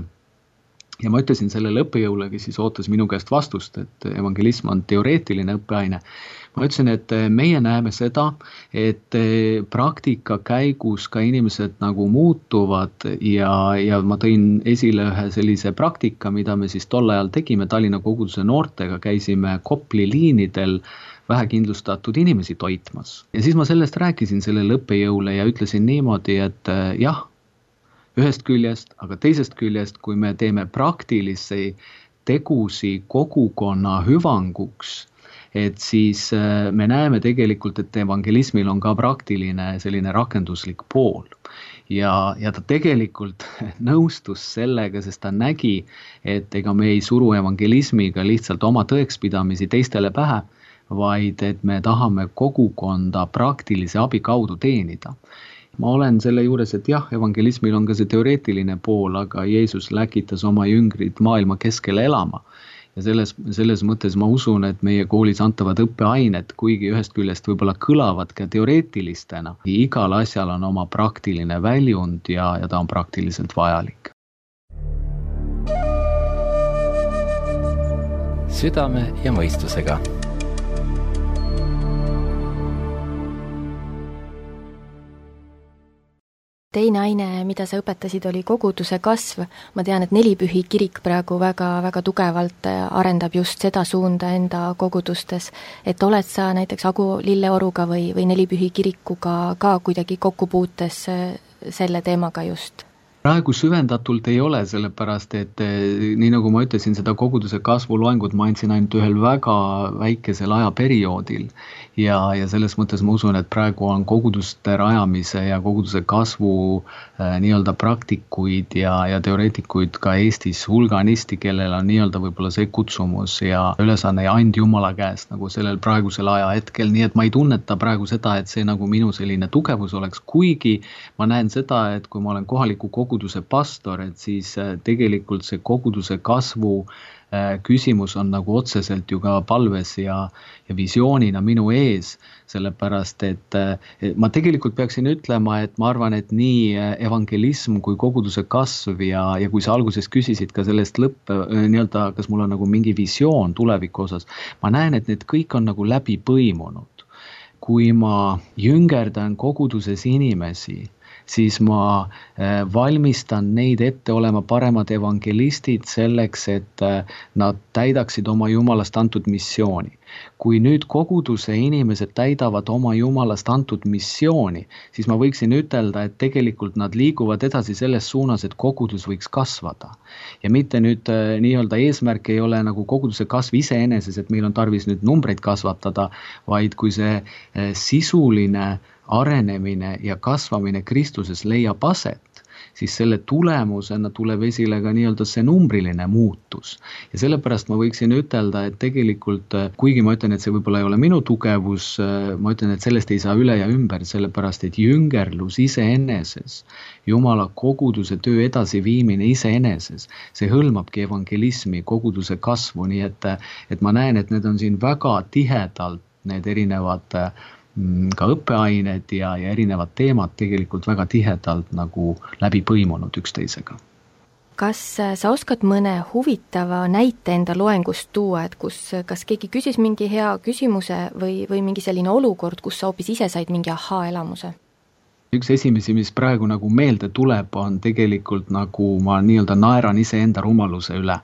Ja ma ütlesin sellele õppejõule, kes siis ootas minu käest vastust, et evangelism on teoreetiline õppeaine. Ma ütlesin, et meie näeme seda, et praktika käigus ka inimesed nagu muutuvad ja, ja ma tõin esile ühe sellise praktika, mida me siis tol ajal tegime Tallinna koguduse noortega, käisime Kopli liinidel vähekindlustatud inimesi toitmas. Ja siis ma sellest rääkisin sellele õppejõule ja ütlesin niimoodi, et jah, ühest küljest, aga teisest küljest, kui me teeme praktilisi tegusi kogukonna hüvanguks, et siis me näeme tegelikult, et evangelismil on ka praktiline selline rakenduslik pool. Ja, ja ta tegelikult nõustus sellega, sest ta nägi, et ega me ei suru evangelismiga lihtsalt oma tõekspidamisi teistele pähe, vaid et me tahame kogukonda praktilise abi kaudu teenida. Ma olen selle juures, et jah, evangelismil on ka see teoreetiline pool, aga Jeesus läkitas oma jüngrid maailma keskele elama. Ja selles, selles mõttes ma usun, et meie koolis antavad õppeained, kuigi ühest küljest võib-olla kõlavad ka teoreetilistena, igal asjal on oma praktiline väljund ja, ja ta on praktiliselt vajalik. Südame ja mõistusega. Teine aine, mida sa õpetasid, oli koguduse kasv. Ma tean, et Nelipühi kirik praegu väga, väga tugevalt arendab just seda suunda enda kogudustes. Et oled sa näiteks Agu Lilleoruga või, või Nelipühi kirikuga ka kuidagi kokkupuutes selle teemaga just? Praegu süvendatult ei ole, sellepärast, et nii nagu ma ütlesin, seda koguduse kasvu loengut ma andsin ainult ühel väga väikesel ajaperioodil. Ja, ja selles mõttes ma usun, et praegu on koguduste rajamise ja koguduse kasvu äh, nii-öelda praktikuid ja, ja teoreetikuid ka Eestis hulganisti, kellel on nii-öelda võib-olla see kutsumus ja ülesanne ja and Jumala käest nagu sellel praegusel aja hetkel. Nii et ma ei tunneta praegu seda, et see nagu minu selline tugevus oleks, kuigi ma näen seda, et kui ma olen kohaliku koguduse pastor, et siis äh, tegelikult see koguduse kasvu küsimus on nagu otseselt ju ka palves ja, ja visioonina minu ees, sellepärast et ma tegelikult peaksin ütlema, et ma arvan, et nii evangelism kui koguduse kasv ja, ja kui sa alguses küsisid ka sellest lõpp, nii-öelda, kas mul on nagu mingi visioon tuleviku osas, ma näen, et need kõik on nagu läbi põimunud. Kui ma jüngerdan koguduses inimesi, siis ma valmistan neid ette olema paremad evangelistid selleks, et nad täidaksid oma Jumalast antud missiooni. Kui nüüd koguduse inimesed täidavad oma Jumalast antud missiooni, siis ma võiksin ütelda, et tegelikult nad liiguvad edasi selles suunas, et kogudus võiks kasvada. Ja mitte nüüd nii-öelda eesmärk ei ole nagu koguduse kasv iseeneses, et meil on tarvis nüüd numbreid kasvatada, vaid kui see sisuline arenemine ja kasvamine Kristuses leiab aset, siis selle tulemusena tuleb esile ka nii-öelda see numbriline muutus. Ja sellepärast ma võiksin ütelda, et tegelikult, kuigi ma ütlen, et see võib-olla ei ole minu tugevus, ma ütlen, et sellest ei saa üle ja ümber, sellepärast, et jüngerlus iseeneses, Jumala koguduse töö edasiviimine iseeneses, see hõlmabki evangelismi, koguduse kasvu, nii et, et ma näen, et need on siin väga tihedalt, need erinevad ka õppeained ja, ja erinevad teemad tegelikult väga tihedalt nagu läbi põimunud üksteisega. Kas sa oskad mõne huvitava näite enda loengust tuua, et kus, kas keegi küsis mingi hea küsimuse või, või mingi selline olukord, kus sa hoopis ise said mingi ahaa-elamuse? Üks esimesi, mis praegu nagu meelde tuleb, on tegelikult nagu ma nii-öelda naeran iseenda rumaluse üle.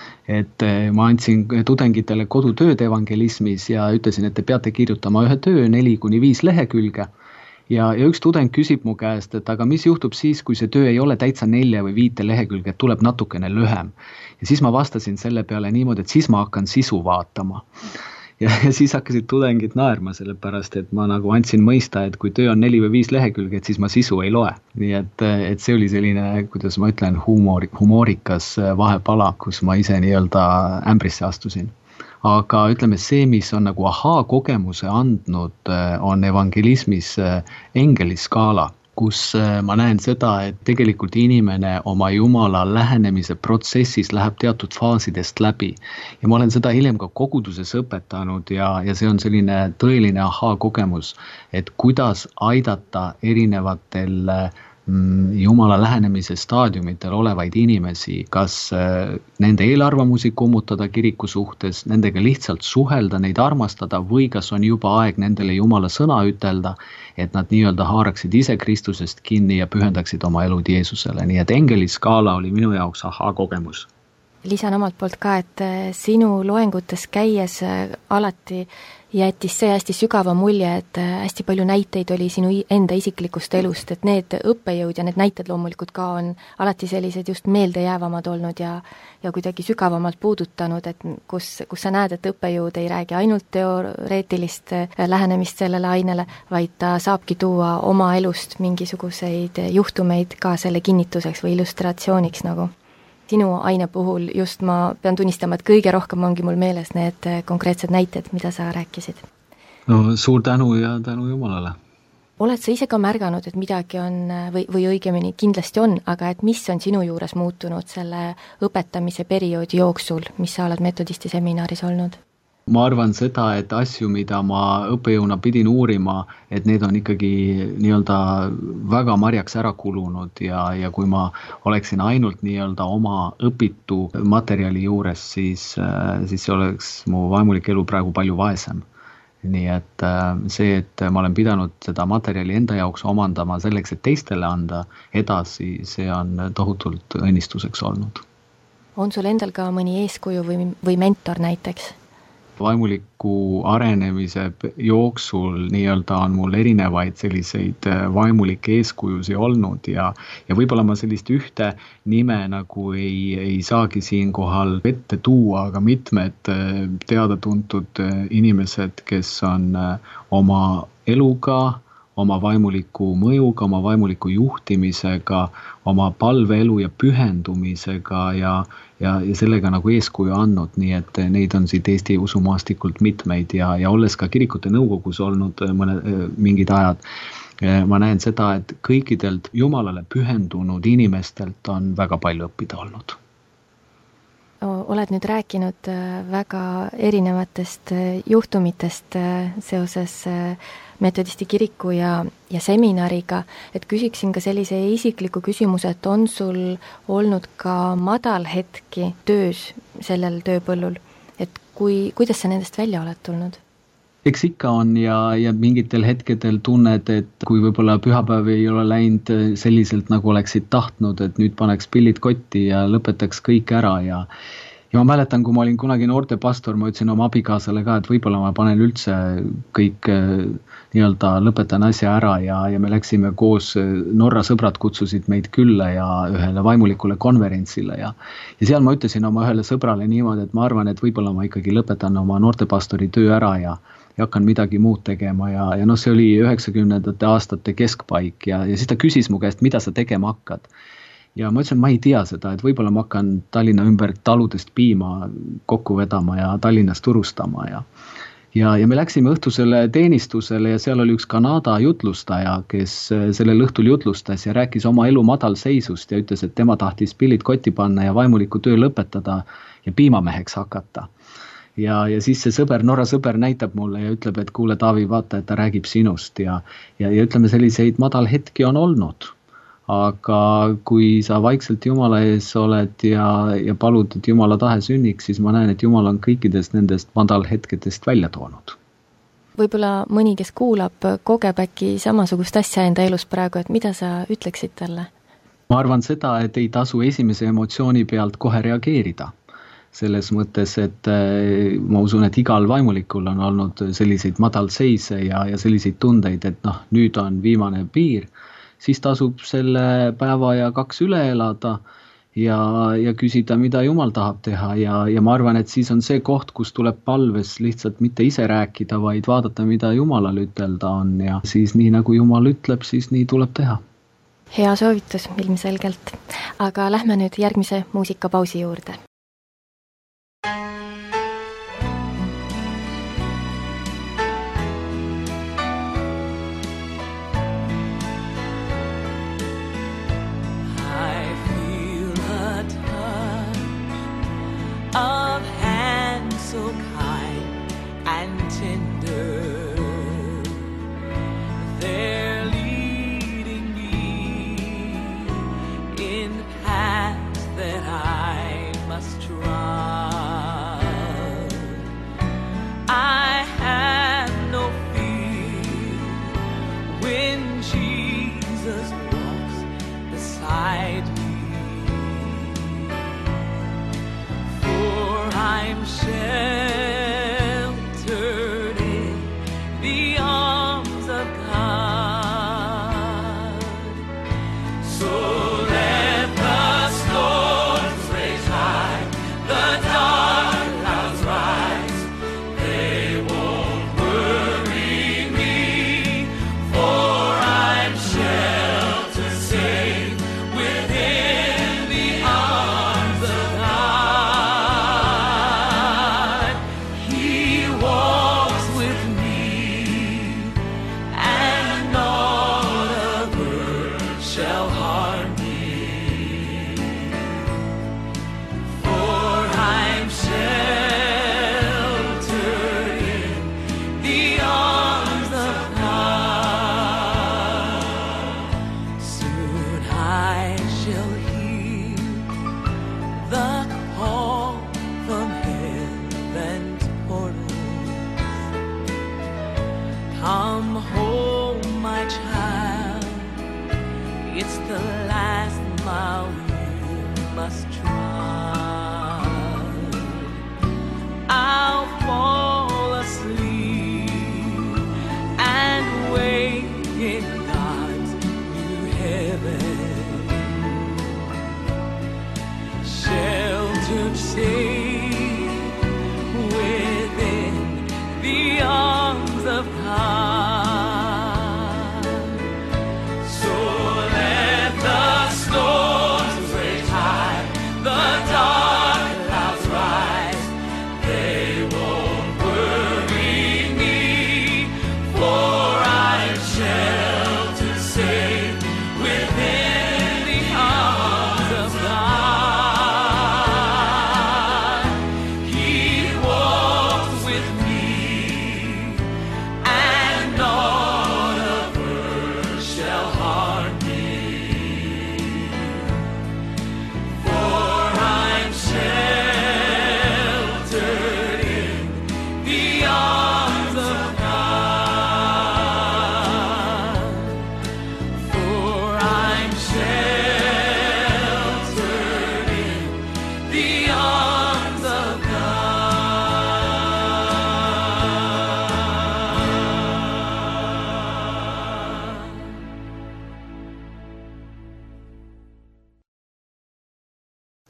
Et ma andsin tudengitele kodutööd evangelismis ja ütlesin, et te peate kirjutama ühe töö neli kuni viis lehekülge. Ja, ja üks tudeng küsib mu käest, et aga mis juhtub siis, kui see töö ei ole täitsa nelja või viite lehekülge, et tuleb natukene lühem. Ja siis ma vastasin selle peale niimoodi, et siis ma hakkan sisu vaatama. Ja, ja siis hakkasid tudengid naerma sellepärast, et ma nagu andsin mõista, et kui töö on neli või viis lehekülge, et siis ma sisu ei loe. Nii et, et see oli selline, kuidas ma ütlen, huumor, humoorikas vahepala, kus ma ise nii-öelda ämbrisse astusin. Aga ütleme, see, mis on nagu ahaa kogemuse andnud, on evangelismis engeliskaala, kus ma näen seda, et tegelikult inimene oma Jumala lähenemise protsessis läheb teatud faasidest läbi. Ja ma olen seda hiljem ka koguduses õpetanud ja, ja see on selline tõeline ahaa kogemus, et kuidas aidata erinevatel Jumala lähenemise staadiumitel olevaid inimesi, kas nende eelarvamusi kummutada kiriku suhtes, nendega lihtsalt suhelda, neid armastada või kas on juba aeg nendele Jumala sõna ütelda, et nad nii-öelda haaraksid ise Kristusest kinni ja pühendaksid oma elud Jeesusele. Nii et engeliskaala oli minu jaoks ahaa kogemus. Lisan omalt poolt ka, et sinu loengutes käies alati jättis see hästi sügava mulje, et hästi palju näiteid oli sinu enda isiklikust elust, et need õppejõud ja need näited loomulikult ka on alati sellised just meeldejäävamad olnud ja, ja kuidagi sügavamalt puudutanud, et kus, kus sa näed, et õppejõud ei räägi ainult teoreetilist lähenemist sellele ainele, vaid ta saabki tuua oma elust mingisuguseid juhtumeid ka selle kinnituseks või illustratsiooniks nagu. Sinu aine puhul just ma pean tunnistama, et kõige rohkem ongi mul meeles need konkreetsed näited, mida sa rääkisid. No suur tänu ja tänu Jumalale. Oled sa ise ka märganud, et midagi on, või, või õigemini kindlasti on, aga et mis on sinu juures muutunud selle õpetamise perioodi jooksul, mis sa oled metodisti seminaris olnud? Ma arvan seda, et asju, mida ma õppejõuna pidin uurima, et need on ikkagi nii-öelda väga marjaks ära kulunud ja, ja kui ma oleksin ainult nii-öelda oma õpitu materjali juures, siis, siis see oleks mu vaimulik elu praegu palju vaesem. Nii et see, et ma olen pidanud seda materjali enda jaoks omandama selleks, et teistele anda edasi, see on tohutult õnnistuseks olnud. On sul endal ka mõni eeskuju või, või mentor näiteks? Vaimuliku arenemise jooksul nii-öelda on mul erinevaid selliseid vaimulikke eeskujusi olnud ja, ja võib-olla ma sellist ühte nime nagu ei, ei saagi siinkohal ette tuua, aga mitmed teada-tuntud inimesed, kes on oma eluga, oma vaimuliku mõjuga, oma vaimuliku juhtimisega, oma palveelu ja pühendumisega ja, ja, ja sellega nagu eeskuju andnud, nii et neid on siit Eesti usumaastikult mitmeid ja, ja olles ka kirikute nõukogus olnud mõne, mingid ajad, ma näen seda, et kõikidelt Jumalale pühendunud inimestelt on väga palju õppida olnud. Oled nüüd rääkinud väga erinevatest juhtumitest seoses metodisti kiriku ja, ja seminariga, et küsiksin ka sellise isikliku küsimuse, et on sul olnud ka madal hetki töös sellel tööpõllul, et kui, kuidas sa nendest välja oled tulnud? eks ikka on ja, ja mingitel hetkedel tunned, et kui võib-olla pühapäev ei ole läinud selliselt, nagu oleksid tahtnud, et nüüd paneks pillid kotti ja lõpetaks kõik ära ja ja ma mäletan, kui ma olin kunagi noortepastor, ma ütlesin oma abikaasale ka, et võib-olla ma panen üldse kõik nii-öelda lõpetan asja ära ja, ja me läksime koos, Norra sõbrad kutsusid meid külla ja ühele vaimulikule konverentsile ja ja seal ma ütlesin oma ühele sõbrale niimoodi, et ma arvan, et võib-olla ma ikkagi lõpetan oma noortepastori töö ära ja ja hakkan midagi muud tegema ja, ja noh, see oli üheksakümnendate aastate keskpaik ja, ja siis ta küsis mu käest, mida sa tegema hakkad. Ja ma ütlesin, ma ei tea seda, et võib-olla ma hakkan Tallinna ümber taludest piima kokku vedama ja Tallinnas turustama ja ja, ja me läksime õhtusele teenistusele ja seal oli üks Kanada jutlustaja, kes sellel õhtul jutlustas ja rääkis oma elu madalseisust ja ütles, et tema tahtis pillid kotti panna ja vaimuliku töö lõpetada ja piimameheks hakata. Ja, ja siis see sõber, Norra sõber näitab mulle ja ütleb, et kuule Taavi, vaata, et ta räägib sinust ja, ja, ja ütleme, selliseid madalhetki on olnud. Aga kui sa vaikselt Jumala ees oled ja, ja palud, et Jumala tahe sünniks, siis ma näen, et Jumal on kõikidest nendest madalhetkedest välja toonud. Võib-olla mõni, kes kuulab, kogeb äkki samasugust asja enda elus praegu, et mida sa ütleksid talle? Ma arvan seda, et ei tasu esimese emotsiooni pealt kohe reageerida. Selles mõttes, et ma usun, et igal vaimulikul on olnud selliseid madalseise ja, ja selliseid tundeid, et noh, nüüd on viimane piir, siis tasub selle päeva ja kaks üle elada ja, ja küsida, mida Jumal tahab teha ja, ja ma arvan, et siis on see koht, kus tuleb palves lihtsalt mitte ise rääkida, vaid vaadata, mida Jumalal ütelda on ja siis nii nagu Jumal ütleb, siis nii tuleb teha. Hea soovitus ilmselgelt, aga lähme nüüd järgmise muusikapausi juurde. Of hands so kind and tender, they're leading me in paths that I must trust. I have no fear when Jesus walks beside me. I'm sheltered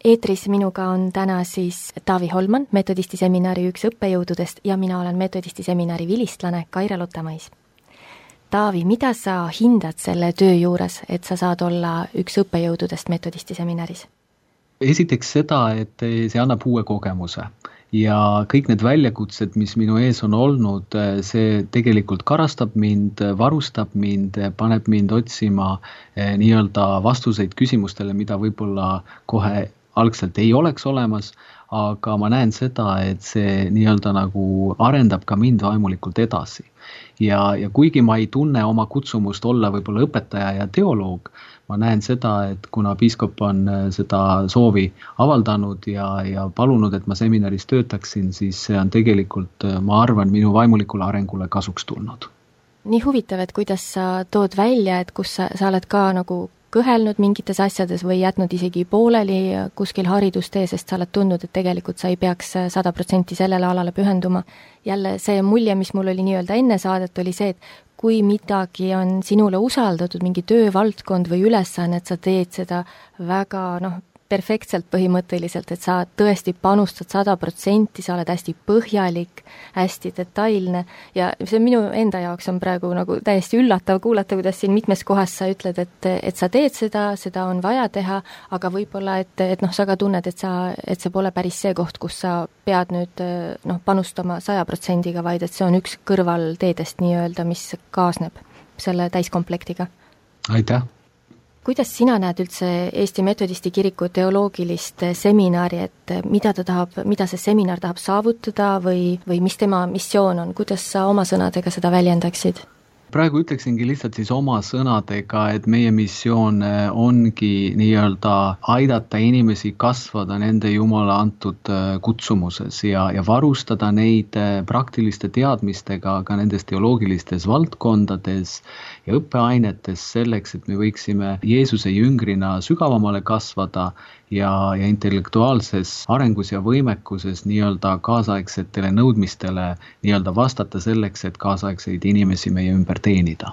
eetris minuga on täna siis Taavi Holman, Metodisti seminari üks õppejõududest ja mina olen Metodisti seminari vilistlane Kaire Lottamõis. Taavi, mida sa hindad selle töö juures, et sa saad olla üks õppejõududest Metodisti seminaris? Esiteks seda, et see annab uue kogemuse ja kõik need väljakutsed, mis minu ees on olnud, see tegelikult karastab mind, varustab mind, paneb mind otsima nii-öelda vastuseid küsimustele, mida võib-olla kohe algselt ei oleks olemas, aga ma näen seda, et see nii-öelda nagu arendab ka mind vaimulikult edasi. Ja, ja kuigi ma ei tunne oma kutsumust olla võib-olla õpetaja ja teoloog, ma näen seda, et kuna piiskop on seda soovi avaldanud ja, ja palunud, et ma seminaris töötaksin, siis see on tegelikult, ma arvan, minu vaimulikule arengule kasuks tulnud. Nii huvitav, et kuidas sa tood välja, et kus sa, sa oled ka nagu kõhelnud mingites asjades või jätnud isegi pooleli kuskil haridustee, sest sa oled tundnud, et tegelikult sa ei peaks sada protsenti sellele alale pühenduma. Jälle see mulje, mis mul oli nii-öelda enne saadet, oli see, et kui midagi on sinule usaldatud, mingi töövaldkond või ülesanne, et sa teed seda väga noh, perfektselt põhimõtteliselt, et sa tõesti panustad sada protsenti, sa oled hästi põhjalik, hästi detailne ja see minu enda jaoks on praegu nagu täiesti üllatav kuulata, kuidas siin mitmes kohas sa ütled, et, et sa teed seda, seda on vaja teha, aga võib-olla, et, et noh, sa ka tunned, et, sa, et see pole päris see koht, kus sa pead nüüd noh, panustama saja protsendiga, vaid et see on üks kõrval teedest nii-öelda, mis kaasneb selle täiskomplektiga. Aitäh! Kuidas sina näed üldse Eesti Metodisti kiriku teoloogilist seminari, et mida ta tahab, mida see seminar tahab saavutada või, või mis tema missioon on, kuidas sa oma sõnadega seda väljendaksid? Praegu ütleksingi lihtsalt siis oma sõnadega, et meie missioon ongi nii-öelda aidata inimesi kasvada nende Jumala antud kutsumuses ja, ja varustada neid praktiliste teadmistega ka nendes teoloogilistes valdkondades ja õppeainetes selleks, et me võiksime Jeesuse jüngrina sügavamale kasvada ja, ja intellektuaalses arengus ja võimekuses nii-öelda kaasaegsetele nõudmistele nii-öelda vastata selleks, et kaasaegseid inimesi meie ümber teenida.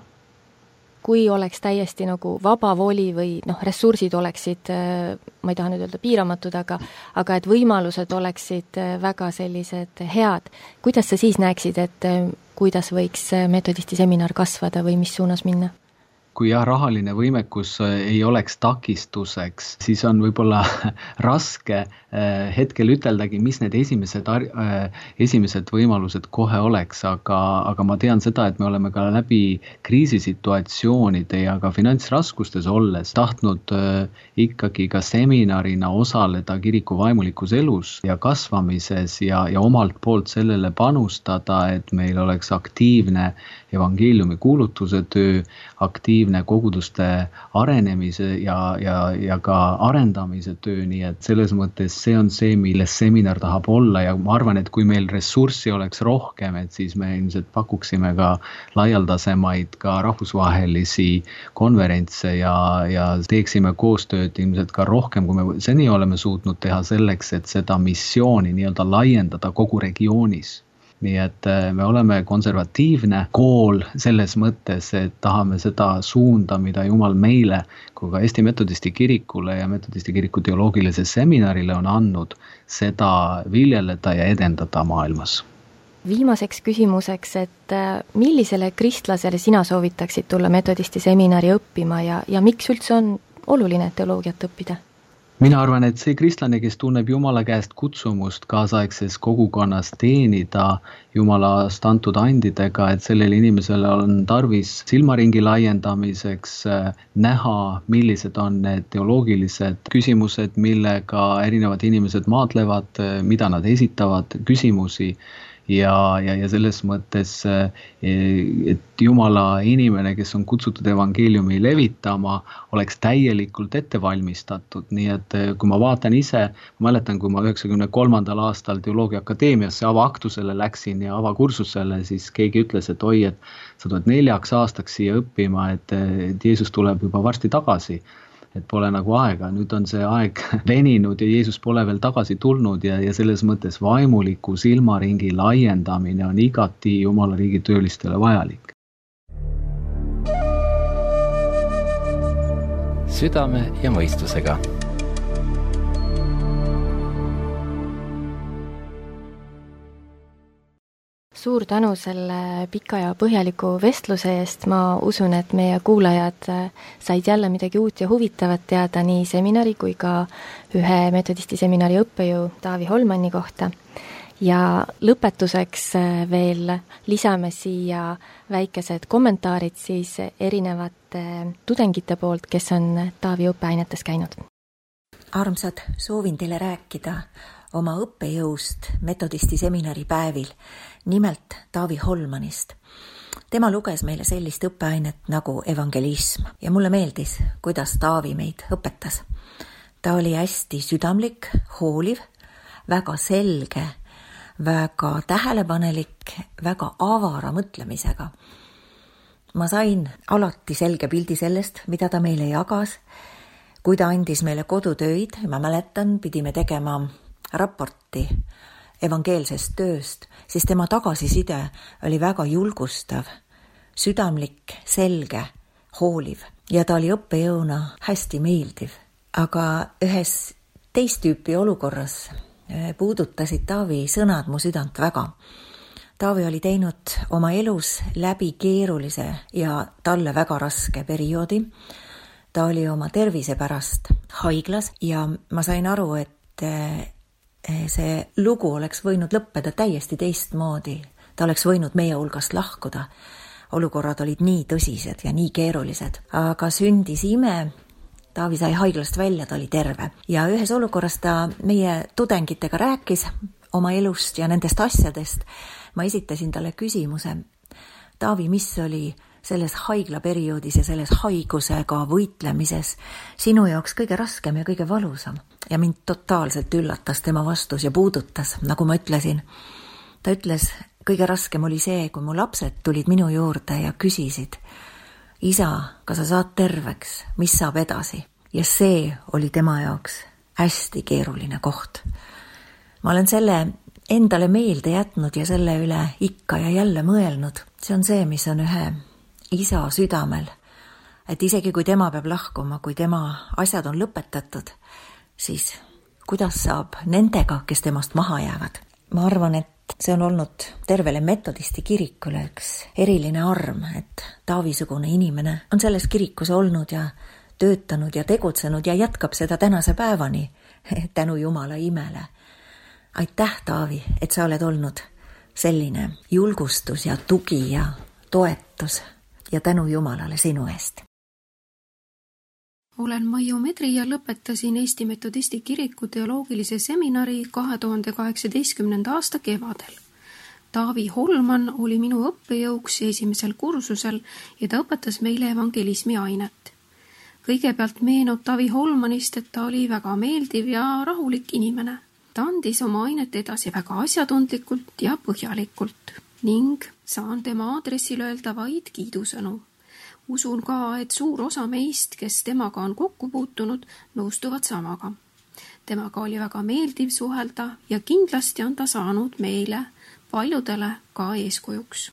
Kui oleks täiesti nagu vaba voli või noh, ressursid oleksid, ma ei taha nüüd öelda piiramatud, aga, aga et võimalused oleksid väga sellised head, kuidas sa siis näeksid, et kuidas võiks Metodisti seminar kasvada või mis suunas minna? Kui jah, rahaline võimekus ei oleks takistuseks, siis on võib-olla raske hetkel üteldagi, mis need esimesed, esimesed võimalused kohe oleks, aga, aga ma tean seda, et me oleme ka läbi kriisisituatsioonide ja ka finantsraskustes olles tahtnud ikkagi ka seminarina osaleda kiriku vaimulikus elus ja kasvamises ja, ja omalt poolt sellele panustada, et meil oleks aktiivne evangeeliumi kuulutuse töö, aktiivne koguduste arenemise ja, ja, ja ka arendamise töö, nii et selles mõttes see on see, milles seminar tahab olla ja ma arvan, et kui meil ressurssi oleks rohkem, et siis me ilmselt pakuksime ka laialdasemaid ka rahvusvahelisi konverentse ja, ja teeksime koostööd ilmselt ka rohkem, kui me seni oleme suutnud teha selleks, et seda missiooni nii-öelda laiendada kogu regioonis. Nii et me oleme konservatiivne kool selles mõttes, et tahame seda suunda, mida Jumal meile, kui ka Eesti Metodisti kirikule ja Metodisti kiriku teoloogilisele seminarile on andnud, seda viljeleda ja edendada maailmas. Viimaseks küsimuseks, et millisele kristlasele sina soovitaksid tulla Metodisti seminari õppima ja, ja miks üldse on oluline teoloogiat õppida? Mina arvan, et see kristlane, kes tunneb Jumala käest kutsumust kaasaegses kogukonnas teenida Jumalast antud andidega, et sellele inimesele on tarvis silmaringi laiendamiseks näha, millised on need teoloogilised küsimused, millega erinevad inimesed maadlevad, mida nad esitavad, küsimusi. Ja, ja, ja selles mõttes, et Jumala inimene, kes on kutsutud evangeeliumi levitama, oleks täielikult ettevalmistatud. Nii et kui ma vaatan ise, ma mäletan, kui ma üheksakümne kolmandal aastal teoloogia akadeemiasse avaaktusele läksin ja avakursusele, siis keegi ütles, et oi, et sa tuled neljaks aastaks siia õppima, et, et Jeesus tuleb juba varsti tagasi. Et pole nagu aega, nüüd on see aeg veninud ja Jeesus pole veel tagasi tulnud ja, ja selles mõttes vaimuliku silmaringi laiendamine on igati Jumala riigi töölistele vajalik. Südame ja mõistusega. suur tänu selle pika ja põhjaliku vestluse eest, ma usun, et meie kuulajad said jälle midagi uut ja huvitavat teada nii seminari kui ka ühe metodisti seminari õppejõu Taavi Holmani kohta. Ja lõpetuseks veel lisame siia väikesed kommentaarid siis erinevate tudengite poolt, kes on Taavi õppeainetes käinud. Armsad, soovin teile rääkida oma õppejõust metodisti seminari päevil, nimelt Taavi Holmanist. Tema luges meile sellist õppeainet nagu evangelism ja mulle meeldis, kuidas Taavi meid õpetas. Ta oli hästi südamlik, hooliv, väga selge, väga tähelepanelik, väga avara mõtlemisega. Ma sain alati selge pildi sellest, mida ta meile jagas, kui ta andis meile kodutöid, ma mäletan, pidime tegema raporti evangeelsest tööst, siis tema tagasiside oli väga julgustav, südamlik, selge, hooliv ja ta oli õppejõuna hästi meeldiv. Aga ühes teist tüüpi olukorras puudutasid Taavi sõnad mu südant väga. Taavi oli teinud oma elus läbi keerulise ja talle väga raske perioodi. Ta oli oma tervise pärast haiglas ja ma sain aru, et see lugu oleks võinud lõppeda täiesti teistmoodi. Ta oleks võinud meie hulgast lahkuda. Olukorrad olid nii tõsised ja nii keerulised. Aga sündis ime, Taavi sai haiglast välja, ta oli terve. Ja ühes olukorras ta meie tudengitega rääkis oma elust ja nendest asjadest. Ma esitasin talle küsimuse, Taavi, mis oli selles haiglaperioodis ja selles haigusega võitlemises sinu jaoks kõige raskem ja kõige valusam. Ja mind totaalselt üllatas tema vastus ja puudutas, nagu ma ütlesin. Ta ütles, kõige raskem oli see, kui mu lapsed tulid minu juurde ja küsisid, isa, kas sa saad terveks, mis saab edasi? Ja see oli tema jaoks hästi keeruline koht. Ma olen selle endale meelde jätnud ja selle üle ikka ja jälle mõelnud. See on see, mis on ühe isa südamel, et isegi kui tema peab lahkuma, kui tema asjad on lõpetatud, siis kuidas saab nendega, kes temast maha jäävad? Ma arvan, et see on olnud tervele metodisti kirikule üks eriline arm, et Taavisugune inimene on selles kirikus olnud ja töötanud ja tegutsenud ja jätkab seda tänase päevani tänu Jumala imele. Aitäh, Taavi, et sa oled olnud selline julgustus ja tugi ja toetus ja tänu Jumalale sinu eest. Olen Maiu Medri ja lõpetasin Eesti Metodisti Kiriku teoloogilise seminari kahe tuhande kaheksateistkümnenda aasta kevadel. Taavi Holman oli minu õppejõuks esimesel kursusel ja ta õpetas meile evangelismi ainet. Kõigepealt meenub Taavi Holmanist, et ta oli väga meeldiv ja rahulik inimene. Ta andis oma ainet edasi väga asjatundlikult ja põhjalikult ning saan tema aadressil öelda vaid kiidusõnu. Usun ka, et suur osa meist, kes temaga on kokku puutunud, nõustuvad samaga. Temaga oli väga meeldiv suhelda ja kindlasti on ta saanud meile, paljudele ka eeskujuks.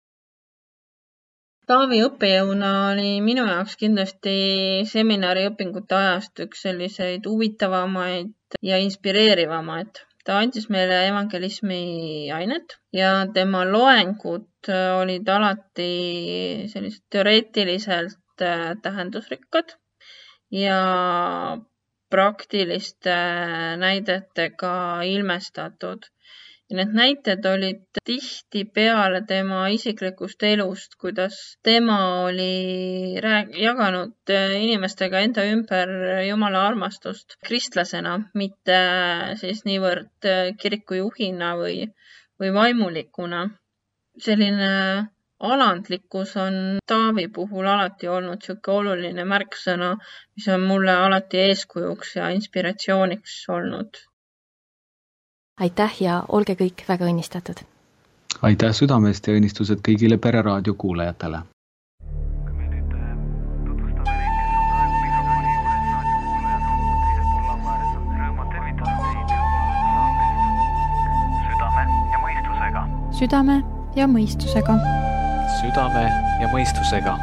Taavi õppejõuna oli minu jaoks kindlasti seminari õpingute ajast üks selliseid huvitavamaid ja inspireerivamaid. Ta andis meile evangelismi ainet ja tema loengud olid alati sellised teoreetiliselt tähendusrikkad ja praktiliste näidetega ilmestatud. Ja need näited olid tihti peale tema isiklikust elust, kuidas tema oli rääg- jaganud inimestega enda ümber Jumala armastust kristlasena, mitte siis niivõrd kirikujuhina või, või vaimulikuna. Selline alandlikkus on Taavi puhul alati olnud siuke oluline märksõna, mis on mulle alati eeskujuks ja inspiratsiooniks olnud. Aitäh ja olge kõik väga õnnistatud. Aitäh südamest ja õnnistused kõigile Pereraadio kuulajatele. Me nüüd tutvustame neid, kes on praegu mikrofoni juures, raadio kuulajad on teisel pool laua ääres, on rõõma tervitada teid saatest Südame ja mõistusega. Südame ja mõistusega. Südame ja mõistusega.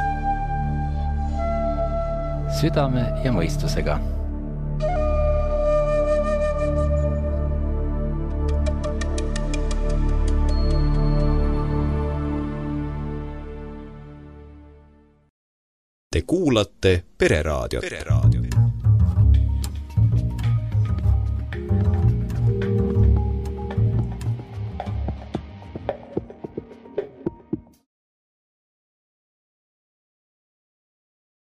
Südame ja mõistusega. Te kuulate Pereraadiot. Pereraadiot.